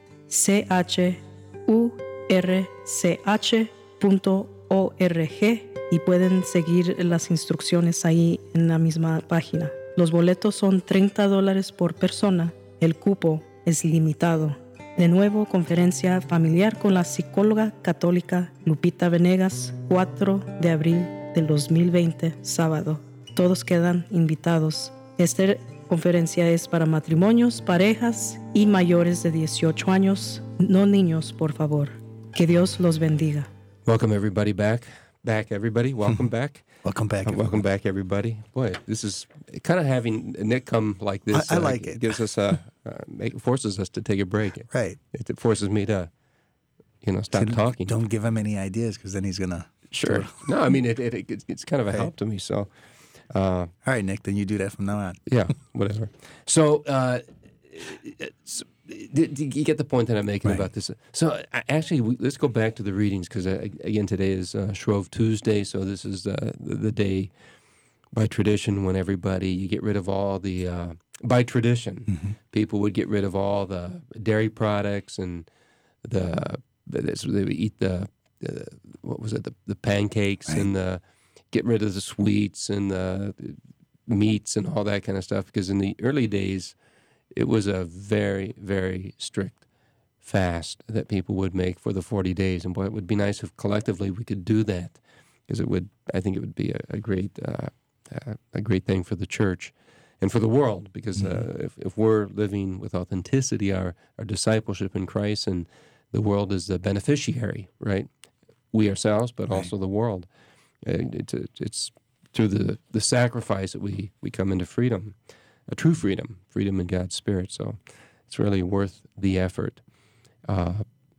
c h u r c h punto org, y pueden seguir las instrucciones ahí en la misma página. Los boletos son treinta dólares por persona. El cupo es limitado. De nuevo, conferencia familiar con la psicóloga católica Lupita Venegas, cuatro de abril del dos mil veinte, sábado. Todos quedan invitados. Esta conferencia es para matrimonios, parejas y mayores de dieciocho años. No niños, por favor. Que Dios los bendiga. Welcome everybody back. Back, everybody. Welcome back. Welcome back. Uh, welcome back, everybody. Boy, this is kind of having Nick come like this. I, I uh, like it. Gives us a, uh, make, forces us to take a break. Right. It, it forces me to, you know, stop So talking. Don't give him any ideas because then he's going to... Sure. No, I mean, it, it, it it's kind of a Right. help to me. So, uh, All right, Nick, then you do that from now on. yeah, whatever. So, uh, it's, did, did you get the point that I'm making Right. about this? So, I, actually, we, let's go back to the readings because, uh, again, today is uh, Shrove Tuesday, so this is uh, the, the day by tradition when everybody, you get rid of all the, uh, by tradition, Mm-hmm. people would get rid of all the dairy products and the, the so they would eat the, the, what was it, the, the pancakes Right. and the, get rid of the sweets and the meats and all that kind of stuff because in the early days, it was a very, very strict fast that people would make for the forty days. And boy, it would be nice if collectively we could do that because it would, I think it would be a, a great uh, uh, a great thing for the church and for the world because uh, if, if we're living with authenticity, our, our discipleship in Christ, and the world is the beneficiary, right? We ourselves, but Right. also the world. Uh, It's, it's through the, the sacrifice that we, we come into freedom. A true freedom, freedom in God's Spirit. So it's really worth the effort. Uh,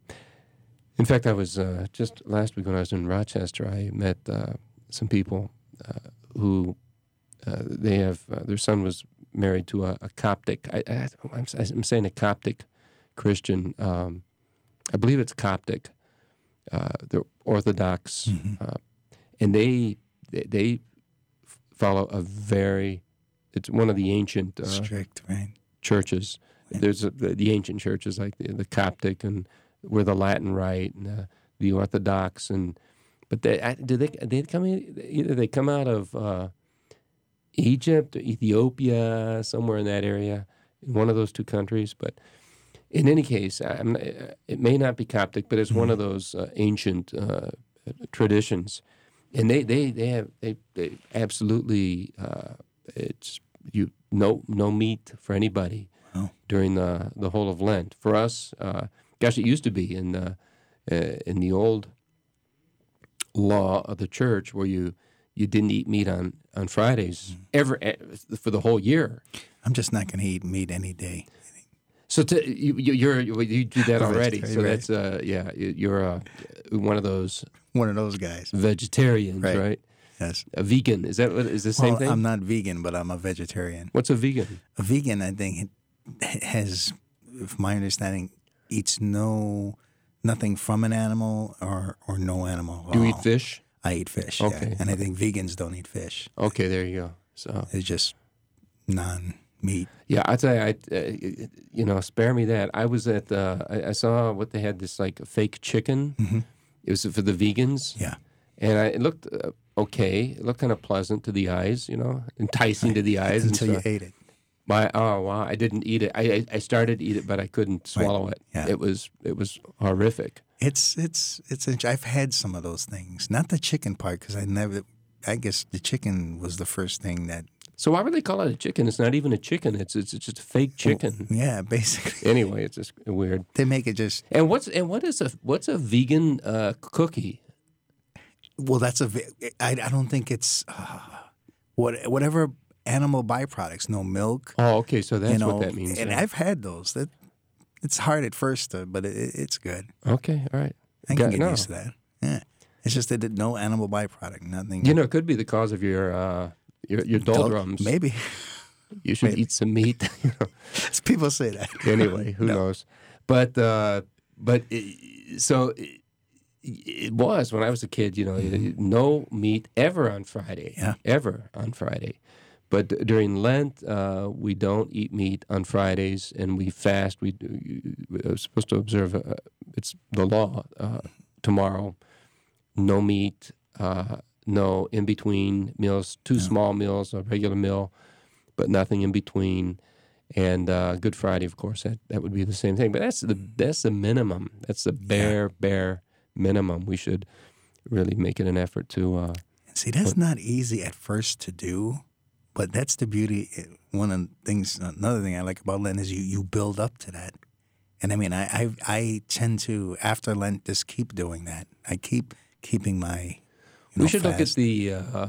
in fact, I was uh, just last week when I was in Rochester, I met uh, some people uh, who uh, they have, uh, their son was married to a, a Coptic, I, I, I'm, I'm saying a Coptic Christian, um, I believe it's Coptic, uh, they're Orthodox, Mm-hmm. uh, and they, they, they follow a very, it's one of the ancient uh, Strict, right? churches. There's a, the, the ancient churches like the, the Coptic and where the Latin Rite and uh, the Orthodox and but they I, do they they come in, either they come out of uh, Egypt or Ethiopia, somewhere in that area, in one of those two countries. But in any case, I'm, it may not be Coptic, but it's one of those uh, ancient uh, traditions, and they they they have they, they absolutely uh, it's you no no meat for anybody Wow. during the the whole of Lent. For us, uh, gosh, it used to be in the uh, in the old law of the church where you you didn't eat meat on on Fridays ever eh, for the whole year. I'm just not going to eat meat any day. So to, you, you you're you do that Right, already. right, So right. that's uh yeah you- you're uh, one of those one of those guys. Vegetarians, right? Right. Yes. A vegan, is that what, is the same Well, thing? I'm not vegan, but I'm a vegetarian. What's a vegan? A vegan, I think, has, if my understanding, eats no nothing from an animal or or no animal. At Do you all. eat fish? I eat fish. Okay. Yeah. And I think vegans don't eat fish. Okay, there you go. So It's just non-meat. yeah, I tell you, I, uh, you know, spare me that. I was at, uh, I, I saw what they had, this like fake chicken. Mm-hmm. It was for the vegans. Yeah. And I, it looked uh, okay. It looked kind of pleasant to the eyes, you know, enticing to the eyes. Until and you so, ate it. My oh wow! I didn't eat it. I I, I started to eat it, but I couldn't swallow it. Yeah. It was it was horrific. It's it's it's. int- I've had some of those things. Not the chicken part, because I never. I guess the chicken was the first thing that. So why would they call it a chicken? It's not even a chicken. It's it's, it's just a fake chicken. Yeah, basically. Anyway, it's just weird. They make it just. And what's and what is a what's a vegan uh, cookie? Well, that's a. ve- I, I don't think it's. Uh, what whatever animal byproducts, no milk. Oh, okay. So that's you know, what that means. And then. I've had those. That it's hard at first, uh, but it, it's good. Okay, all right. I can Got- get no. used to that. Yeah, it's just that it, no animal byproduct, nothing. You know, it could be the cause of your uh, your your Dol- doldrums. Maybe. You should maybe. eat some meat. you know. People say that. Anyway, who No. knows? But uh, but it, so it, it was when I was a kid. You know, no meat ever on Friday. Yeah. Ever on Friday. But d- during Lent, uh, we don't eat meat on Fridays, and we fast. We we're supposed to observe. Uh, it's the law. Uh, tomorrow, no meat. Uh, no in between meals. Two small meals, a regular meal, but nothing in between. And uh, Good Friday, of course, that, that would be the same thing. But that's the that's the minimum. That's the bare bare minimum. We should really make it an effort to. Uh, See, that's not easy at first to do, but that's the beauty. One of the things, another thing I like about Lent is you, you build up to that. And I mean, I, I I tend to, after Lent, just keep doing that. I keep keeping my, you know, we should look at fast. the uh,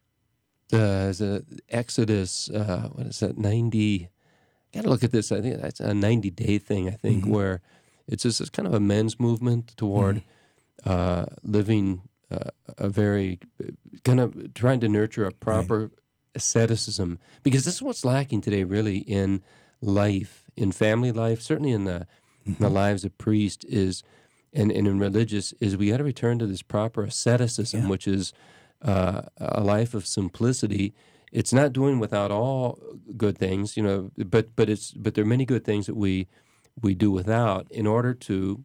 the, the Exodus. Uh, what is that? Ninety. Got to look at this. I think that's a ninety day thing. I think Mm-hmm. where it's just it's kind of a men's movement toward Mm-hmm. uh, living uh, a very kind of trying to nurture a proper asceticism, because this is what's lacking today, really, in life, in family life, certainly in the in the lives of priests is, and, and in religious is we got to return to this proper asceticism, Yeah. which is uh, a life of simplicity. It's not doing without all good things, you know, but but it's but there are many good things that we we do without in order to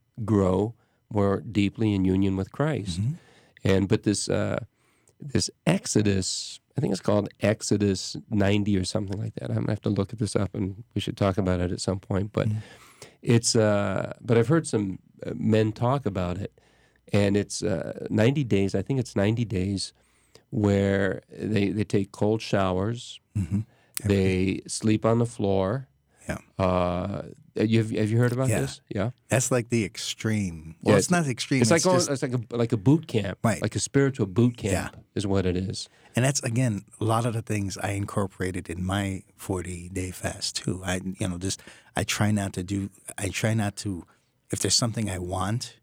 grow more deeply in union with Christ. Mm-hmm. And but this uh, this Exodus, I think it's called Exodus ninety or something like that. I'm gonna have to look at this up, and we should talk about it at some point. But it's uh, but I've heard some uh, men talk about it, and it's uh, ninety days. I think it's ninety days where they they take cold showers, Mm-hmm. they sleep on the floor. Yeah. Uh, you have, have you heard about Yeah. this? Yeah. That's like the extreme. Well, Yeah, it's not extreme. It's like going, just, it's like a like a boot camp, Right. Like a spiritual boot camp Yeah. is what it is. and that's again a lot of the things I incorporated in my forty day fast too. I you know just I try not to do. I try not to. If there's something I want,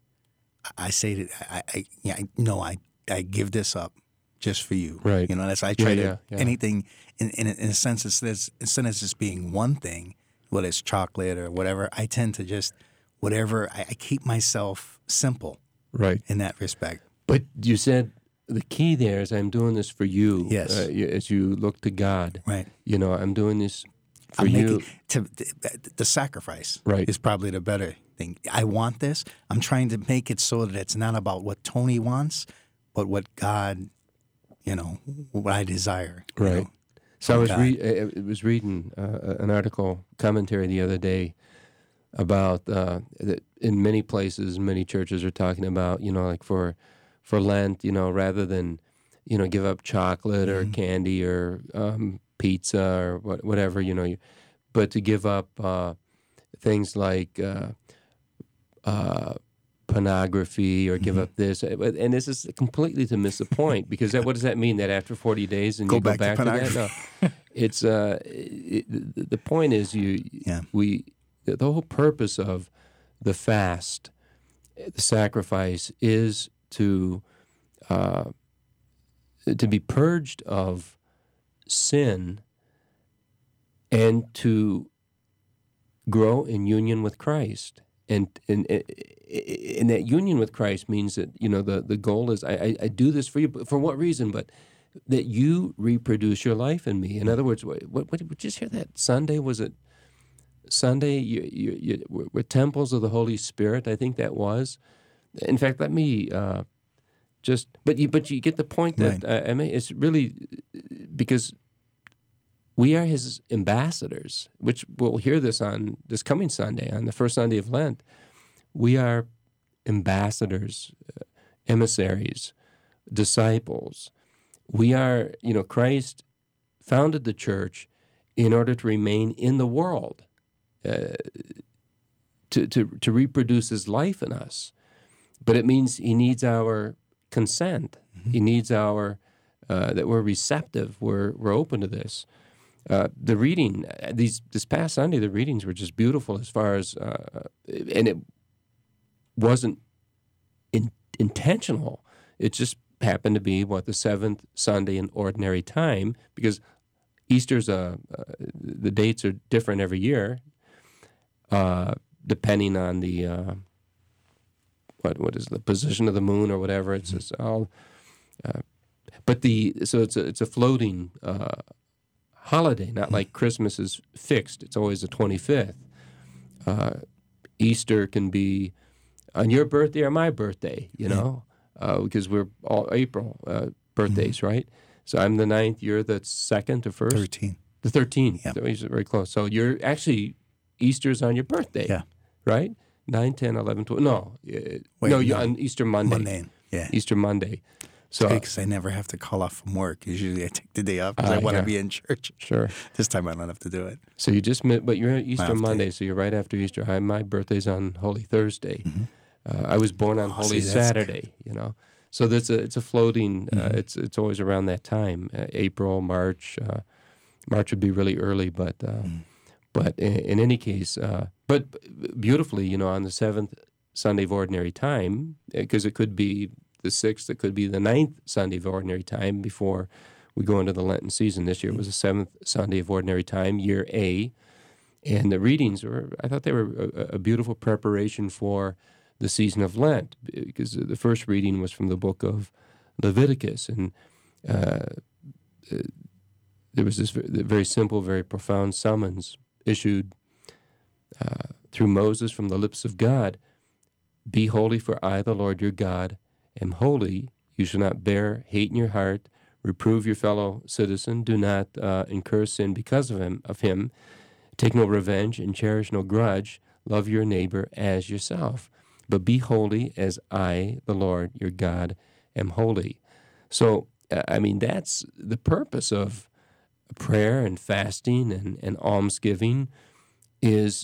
I say that I, I yeah I, no I I give this up just for you. Right. You know that's I try Yeah, to yeah, yeah. anything in in a, in a sense it's this instead of just being one thing, whether it's chocolate or whatever. I tend to just whatever I, I keep myself simple Right. in that respect. But you said the key there is I'm doing this for you. Yes. Uh, you- as you look to God. Right. You know, I'm doing this for I'm you. making to the, the sacrifice Right. is probably the better thing. I want this. I'm trying to make it so that it's not about what Tony wants, but what God, you know, what I desire. you Right. know. So I from was God. re- I was reading uh, an article commentary the other day about uh, that in many places, many churches are talking about, you know, like for for Lent, you know, rather than, you know, give up chocolate or Mm-hmm. candy or um, pizza or what, whatever, you know, you, but to give up uh, things like uh, uh, pornography or give Mm-hmm. up this, and this is completely to miss the point, because that, what does that mean? That after forty days and Go you back to go back to, that? pornography. No, it's uh, it, the the point is you Yeah. we the whole purpose of the fast, the sacrifice is to uh, to be purged of sin and to grow in union with Christ. And, and, and that union with Christ means that, you know, the, the goal is, I, I, I do this for you, but for what reason? But that you reproduce your life in me. In other words, what, what, what did we just hear that Sunday? Was it Sunday? You, you, you, we're, we're temples of the Holy Spirit. I think that was. In fact, let me uh, just, but you, but you get the point that, right. uh, I mean, it's really, because we are his ambassadors, which we'll hear this on this coming Sunday, on the first Sunday of Lent. We are ambassadors, uh, emissaries, disciples. We are, you know, Christ founded the church in order to remain in the world, uh, to, to, to reproduce his life in us. But it means he needs our consent. Mm-hmm. He needs our, uh, that we're receptive, we're, we're open to this. Uh, the reading, these this past Sunday, the readings were just beautiful as far as, uh, and it wasn't in, intentional. It just happened to be, what, the seventh Sunday in ordinary time, because Easter's, uh, uh, the dates are different every year, uh, depending on the, uh, what what is the position of the moon or whatever. It's just all, uh, but the, so it's a, it's a floating uh holiday, not like Christmas is fixed. It's always the twenty-fifth. Uh, Easter can be on your birthday or my birthday, you know, uh, because we're all April uh, birthdays, mm-hmm. right? So I'm the ninth, you're the second or first? thirteenth. The thirteenth. Yeah. So you're very close. So you're actually, Easter's on your birthday, yeah. right? nine, ten, eleven, twelve. No. Uh, Wait, no, you're no. on Easter Monday. Monday, yeah. Easter Monday. So, because I never have to call off from work. Usually I take the day off because uh, I want to yeah. be in church. Sure. This time I don't have to do it. So you just, but you're on Easter Monday. Monday, so you're right after Easter. I, my birthday's on Holy Thursday. Mm-hmm. Uh, I was born on Oh, Holy see, that's Saturday, you know. So that's a, it's a floating, uh, Mm-hmm. it's it's always around that time, uh, April, March. Uh, March would be really early, but uh, Mm-hmm. but in, in any case, uh, but beautifully, you know, on the seventh Sunday of Ordinary Time, because it could be the sixth, it could be the ninth Sunday of Ordinary Time before we go into the Lenten season. This year it was the seventh Sunday of Ordinary Time, year A, and the readings were, I thought they were a, a beautiful preparation for the season of Lent, because the first reading was from the book of Leviticus, and uh, there was this very simple, very profound summons issued uh, through Moses from the lips of God. Be holy, for I, the Lord your God, am holy. You shall not bear hate in your heart. Reprove your fellow citizen. Do not uh, incur sin because of him. Of him. Take no revenge and cherish no grudge. Love your neighbor as yourself. But be holy as I, the Lord your God, am holy. So, uh, I mean, that's the purpose of prayer and fasting and, and almsgiving, is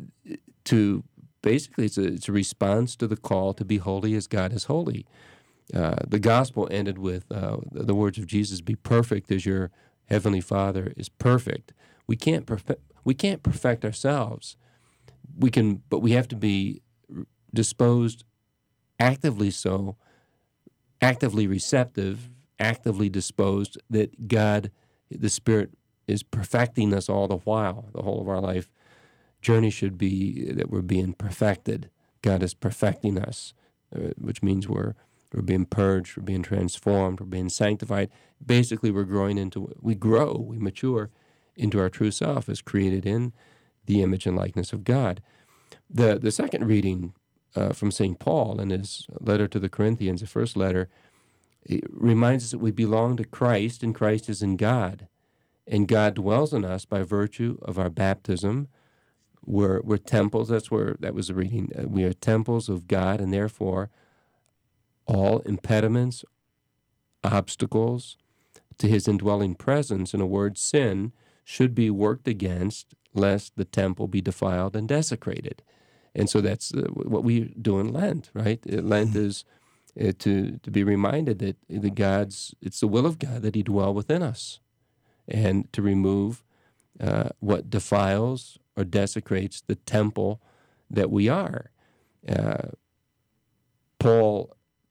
to basically, it's a, it's a response to the call to be holy as God is holy. Uh, the gospel ended with uh, the words of Jesus, be perfect as your heavenly Father is perfect. We can't perfect, we can't perfect ourselves. We can, but we have to be disposed, actively so, actively receptive, actively disposed, that God, the Spirit, is perfecting us all the while. The whole of our life journey should be that we're being perfected. God is perfecting us, uh, which means we're we're being purged, we're being transformed, we're being sanctified. Basically, we're growing into, we grow, we mature into our true self as created in the image and likeness of God. The the second reading uh, from Saint Paul in his letter to the Corinthians, the first letter, it reminds us that we belong to Christ, and Christ is in God, and God dwells in us by virtue of our baptism. We're, we're temples, that's where, that was the reading, uh, we are temples of God, and therefore all impediments, obstacles to his indwelling presence, in a word, sin, should be worked against, lest the temple be defiled and desecrated. And so that's uh, what we do in Lent, right? Lent is uh, to to be reminded that the God's, it's the will of God that he dwell within us, and to remove uh, what defiles or desecrates the temple that we are. Uh, Paul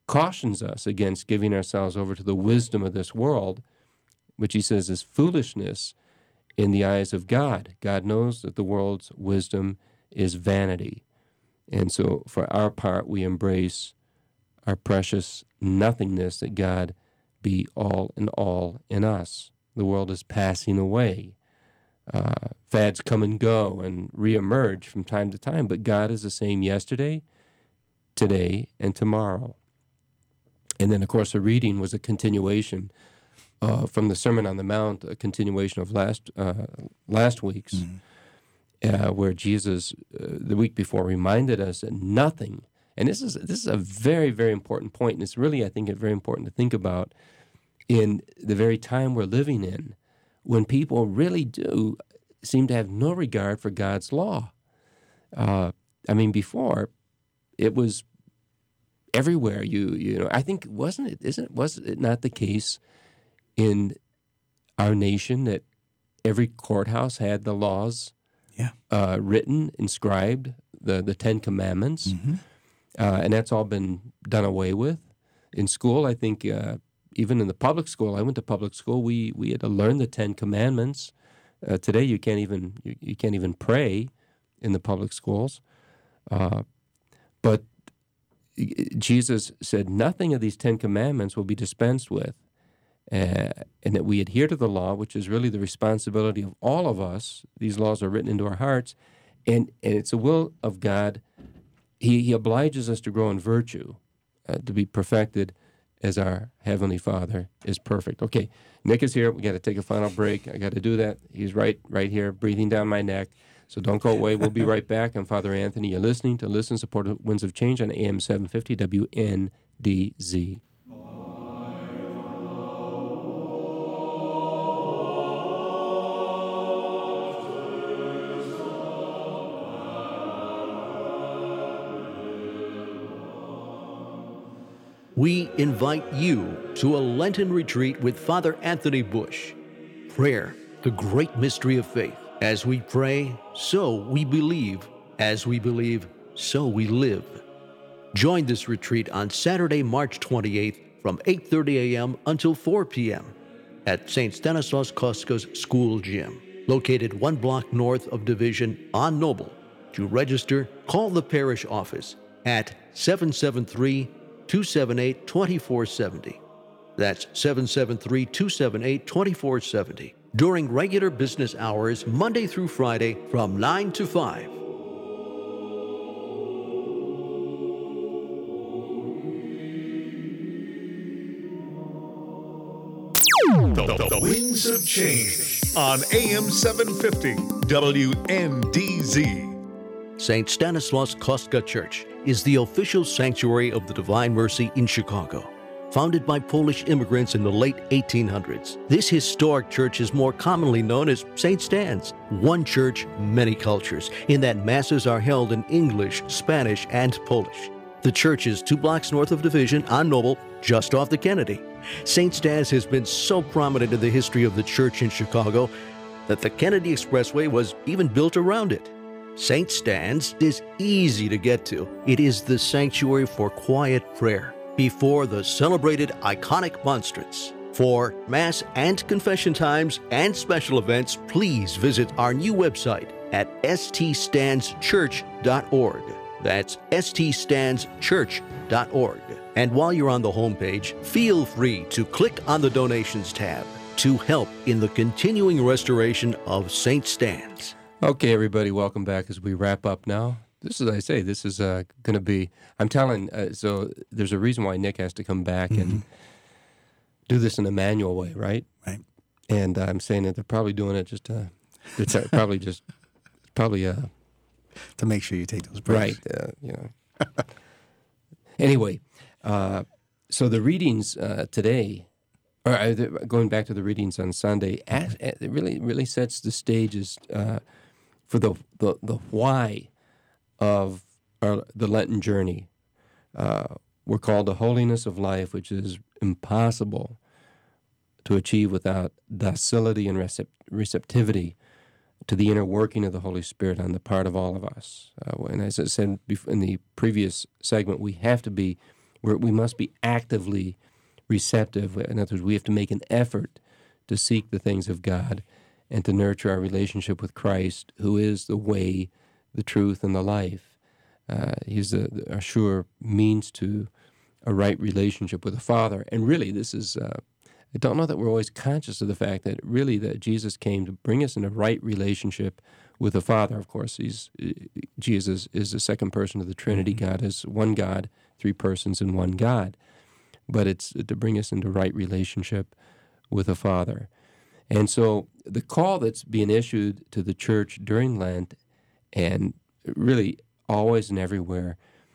cautions us against giving ourselves over to the wisdom of this world, which he says is foolishness in the eyes of God. God knows that the world's wisdom is vanity. And so for our part, we embrace our precious nothingness, that God be all in all in us. The world is passing away. Uh, fads come and go and reemerge from time to time, but God is the same yesterday, today, and tomorrow. And then, of course, the reading was a continuation uh, from the Sermon on the Mount, a continuation of last uh, last week's, mm-hmm. uh, where Jesus, uh, the week before, reminded us that nothing, and this is this is a very, very important point, and it's really, I think, very important to think about in the very time we're living in, when people really do seem to have no regard for God's law. Uh, I mean, before, it was everywhere. You you know, I think, wasn't it, isn't, was it not the case in our nation that every courthouse had the laws yeah. uh, written, inscribed, the, the Ten Commandments, mm-hmm. uh, and that's all been done away with. In school, I think, uh, even in the public school, I went to public school, we, we had to learn the Ten Commandments. Uh, today, you can't even you, you can't even pray in the public schools. Uh, but Jesus said nothing of these Ten Commandments will be dispensed with, uh, and that we adhere to the law, which is really the responsibility of all of us. These laws are written into our hearts, and, and it's the will of God. He, he obliges us to grow in virtue, uh, to be perfected as our Heavenly Father is perfect. Okay, Nick is here. We got to take a final break. I got to do that. He's right right here, breathing down my neck. So don't go away. We'll be right back. I'm Father Anthony. You're listening to Listen, Support Winds of Change on A M seven fifty W N D Z. We invite you to a Lenten retreat with Father Anthony Bush. Prayer, the great mystery of faith. As we pray, so we believe. As we believe, so we live. Join this retreat on Saturday, March twenty-eighth from eight thirty a.m. until four p.m. at Saint Stanislaus Kostk's School Gym, located one block north of Division on Noble. To register, call the parish office at seven seven three, two seven eight, two four seven zero. That's seven seven three, two seven eight, two four seven zero. During regular business hours, Monday through Friday, from nine to five. The, the, the Winds of Change on A M seven fifty W N D Z. Saint Stanislaus Kostka Church is the official sanctuary of the Divine Mercy in Chicago. Founded by Polish immigrants in the late eighteen hundreds, this historic church is more commonly known as Saint Stan's. One church, many cultures, in that masses are held in English, Spanish, and Polish. The church is two blocks north of Division on Noble, just off the Kennedy. Saint Stan's has been so prominent in the history of the church in Chicago that the Kennedy Expressway was even built around it. Saint Stan's is easy to get to. It is the sanctuary for quiet prayer before the celebrated iconic monstrance. For Mass and confession times and special events, please visit our new website at s t stands church dot org. That's s t stands church dot org. And while you're on the homepage, feel free to click on the Donations tab to help in the continuing restoration of Saint Stan's. Okay, everybody, welcome back as we wrap up now. This is, I say, this is uh, going to be, I'm telling, uh, so there's a reason why Nick has to come back mm-hmm. and do this in a manual way, right? Right. And uh, I'm saying that they're probably doing it just to, it's probably just, probably, uh, to make sure you take those breaks. Right, uh, you know. Anyway, uh, so the readings uh, today, or uh, going back to the readings on Sunday, as, as it really, really sets the stages uh, for the, the, the why of our, the Lenten journey. Uh, we're called to holiness of life, which is impossible to achieve without docility and recept- receptivity to the inner working of the Holy Spirit on the part of all of us. Uh, and as I said in the previous segment, we have to be We're, we must be actively receptive. In other words, we have to make an effort to seek the things of God and to nurture our relationship with Christ, who is the way, the truth, and the life. Uh, he's a, a sure means to a right relationship with the Father. And really, this is, uh, I don't know that we're always conscious of the fact that really that Jesus came to bring us in a right relationship with the Father. Of course, he's, Jesus is the second person of the Trinity. God is one God, three persons in one God. But it's to bring us into right relationship with the Father. And so the call that's being issued to the church during Lent, and really always and everywhere,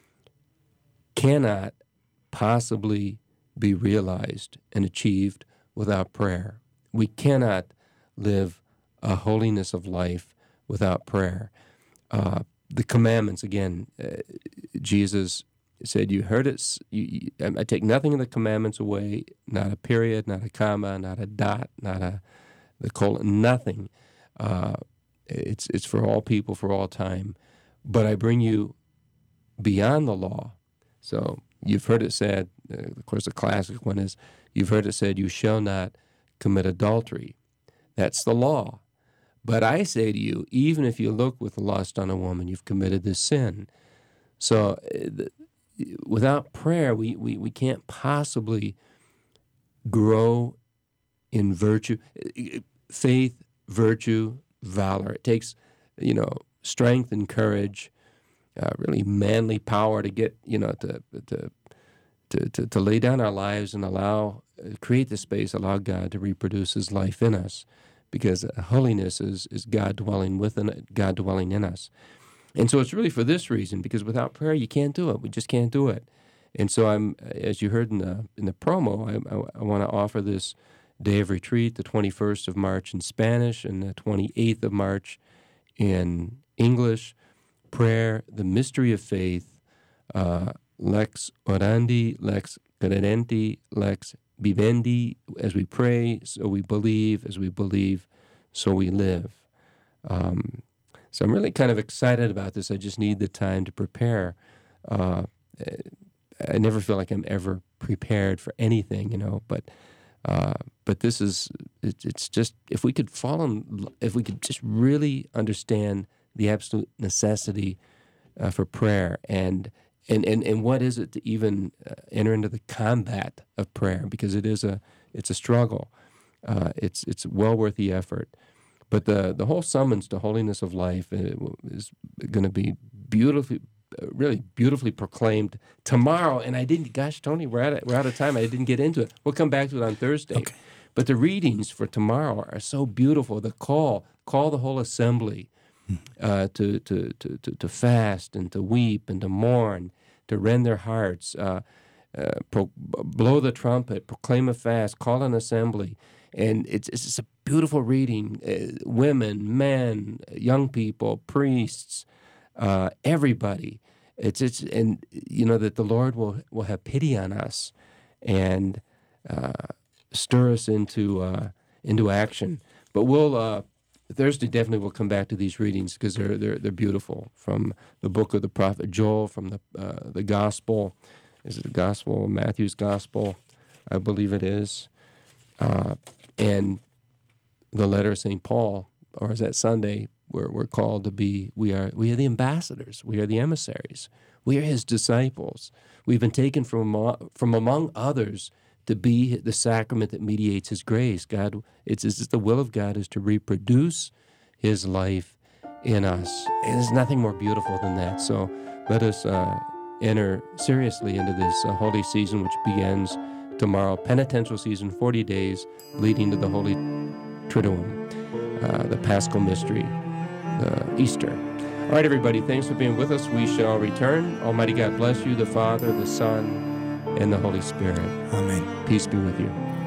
cannot possibly be realized and achieved without prayer. We cannot live a holiness of life without prayer. Uh, the commandments, again, uh, Jesus said, you heard it, you, you, I take nothing of the commandments away, not a period, not a comma, not a dot, not a the colon, nothing. Uh, it's, it's for all people, for all time. But I bring you beyond the law. So you've heard it said, uh, of course, the classic one is, you've heard it said, you shall not commit adultery. That's the law. But I say to you, even if you look with lust on a woman, you've committed this sin. So uh, the, without prayer, we, we, we can't possibly grow in virtue, faith, virtue, valor. It takes, you know, strength and courage, uh, really manly power to get, you know, to to to to, to lay down our lives and allow, uh, create the space, allow God to reproduce His life in us, because holiness is is God dwelling within, God dwelling in us. And so it's really for this reason, because without prayer you can't do it. We just can't do it. And so I'm, as you heard in the in the promo, I, I, I want to offer this day of retreat, the twenty-first of March in Spanish and the twenty-eighth of March in English. Prayer, the mystery of faith, uh, lex orandi, lex credenti, lex vivendi. As we pray, so we believe. As we believe, so we live. Um, so I'm really kind of excited about this. I just need the time to prepare. Uh, I never feel like I'm ever prepared for anything, you know, but uh, but this is, it, it's just, if we could fall in, if we could just really understand the absolute necessity uh, for prayer, and, and and and what is it to even uh, enter into the combat of prayer, because it is a, it's a struggle. Uh, it's it's well worth the effort. But the, the whole summons to holiness of life is going to be beautifully, really beautifully proclaimed tomorrow. And I didn't, gosh, Tony, we're out of, we're out of time. I didn't get into it. We'll come back to it on Thursday. Okay. But the readings for tomorrow are so beautiful. The call, call the whole assembly uh, to, to, to, to, to fast and to weep and to mourn, to rend their hearts, uh, uh, pro, blow the trumpet, proclaim a fast, call an assembly. And it's, it's just a beautiful reading. Uh, women, men, young people, priests, uh, everybody. It's it's and you know that the Lord will will have pity on us and uh, stir us into uh, into action. But we'll uh, Thursday definitely we'll come back to these readings because they're they're they're beautiful, from the book of the prophet Joel, from the uh, the gospel. Is it the gospel? Matthew's gospel, I believe it is. Uh, and the letter of Saint Paul, or is that Sunday, we're, we're called to be, we are we are the ambassadors, we are the emissaries, we are his disciples. We've been taken from among, from among others to be the sacrament that mediates his grace. God, it's, it's the will of God is to reproduce his life in us. And there's nothing more beautiful than that. So let us uh, enter seriously into this uh, holy season, which begins tomorrow, penitential season, forty days, leading to the Holy Triduum, uh, the Paschal Mystery, the Easter. All right, everybody, thanks for being with us. We shall return. Almighty God bless you, the Father, the Son, and the Holy Spirit. Amen. Peace be with you.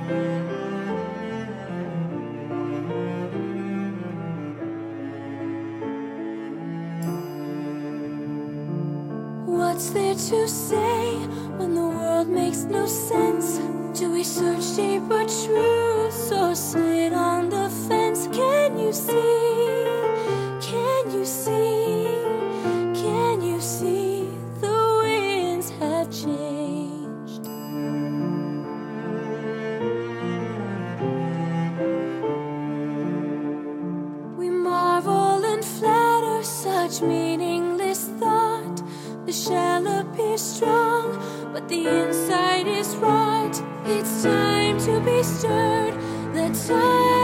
What's there to say when the world makes no sense? Do we search deeper truths or sit on the fence? Can you see? Can you see? Can you see? The winds have changed. shall appear strong, but the inside is right. It's time to be stirred. The time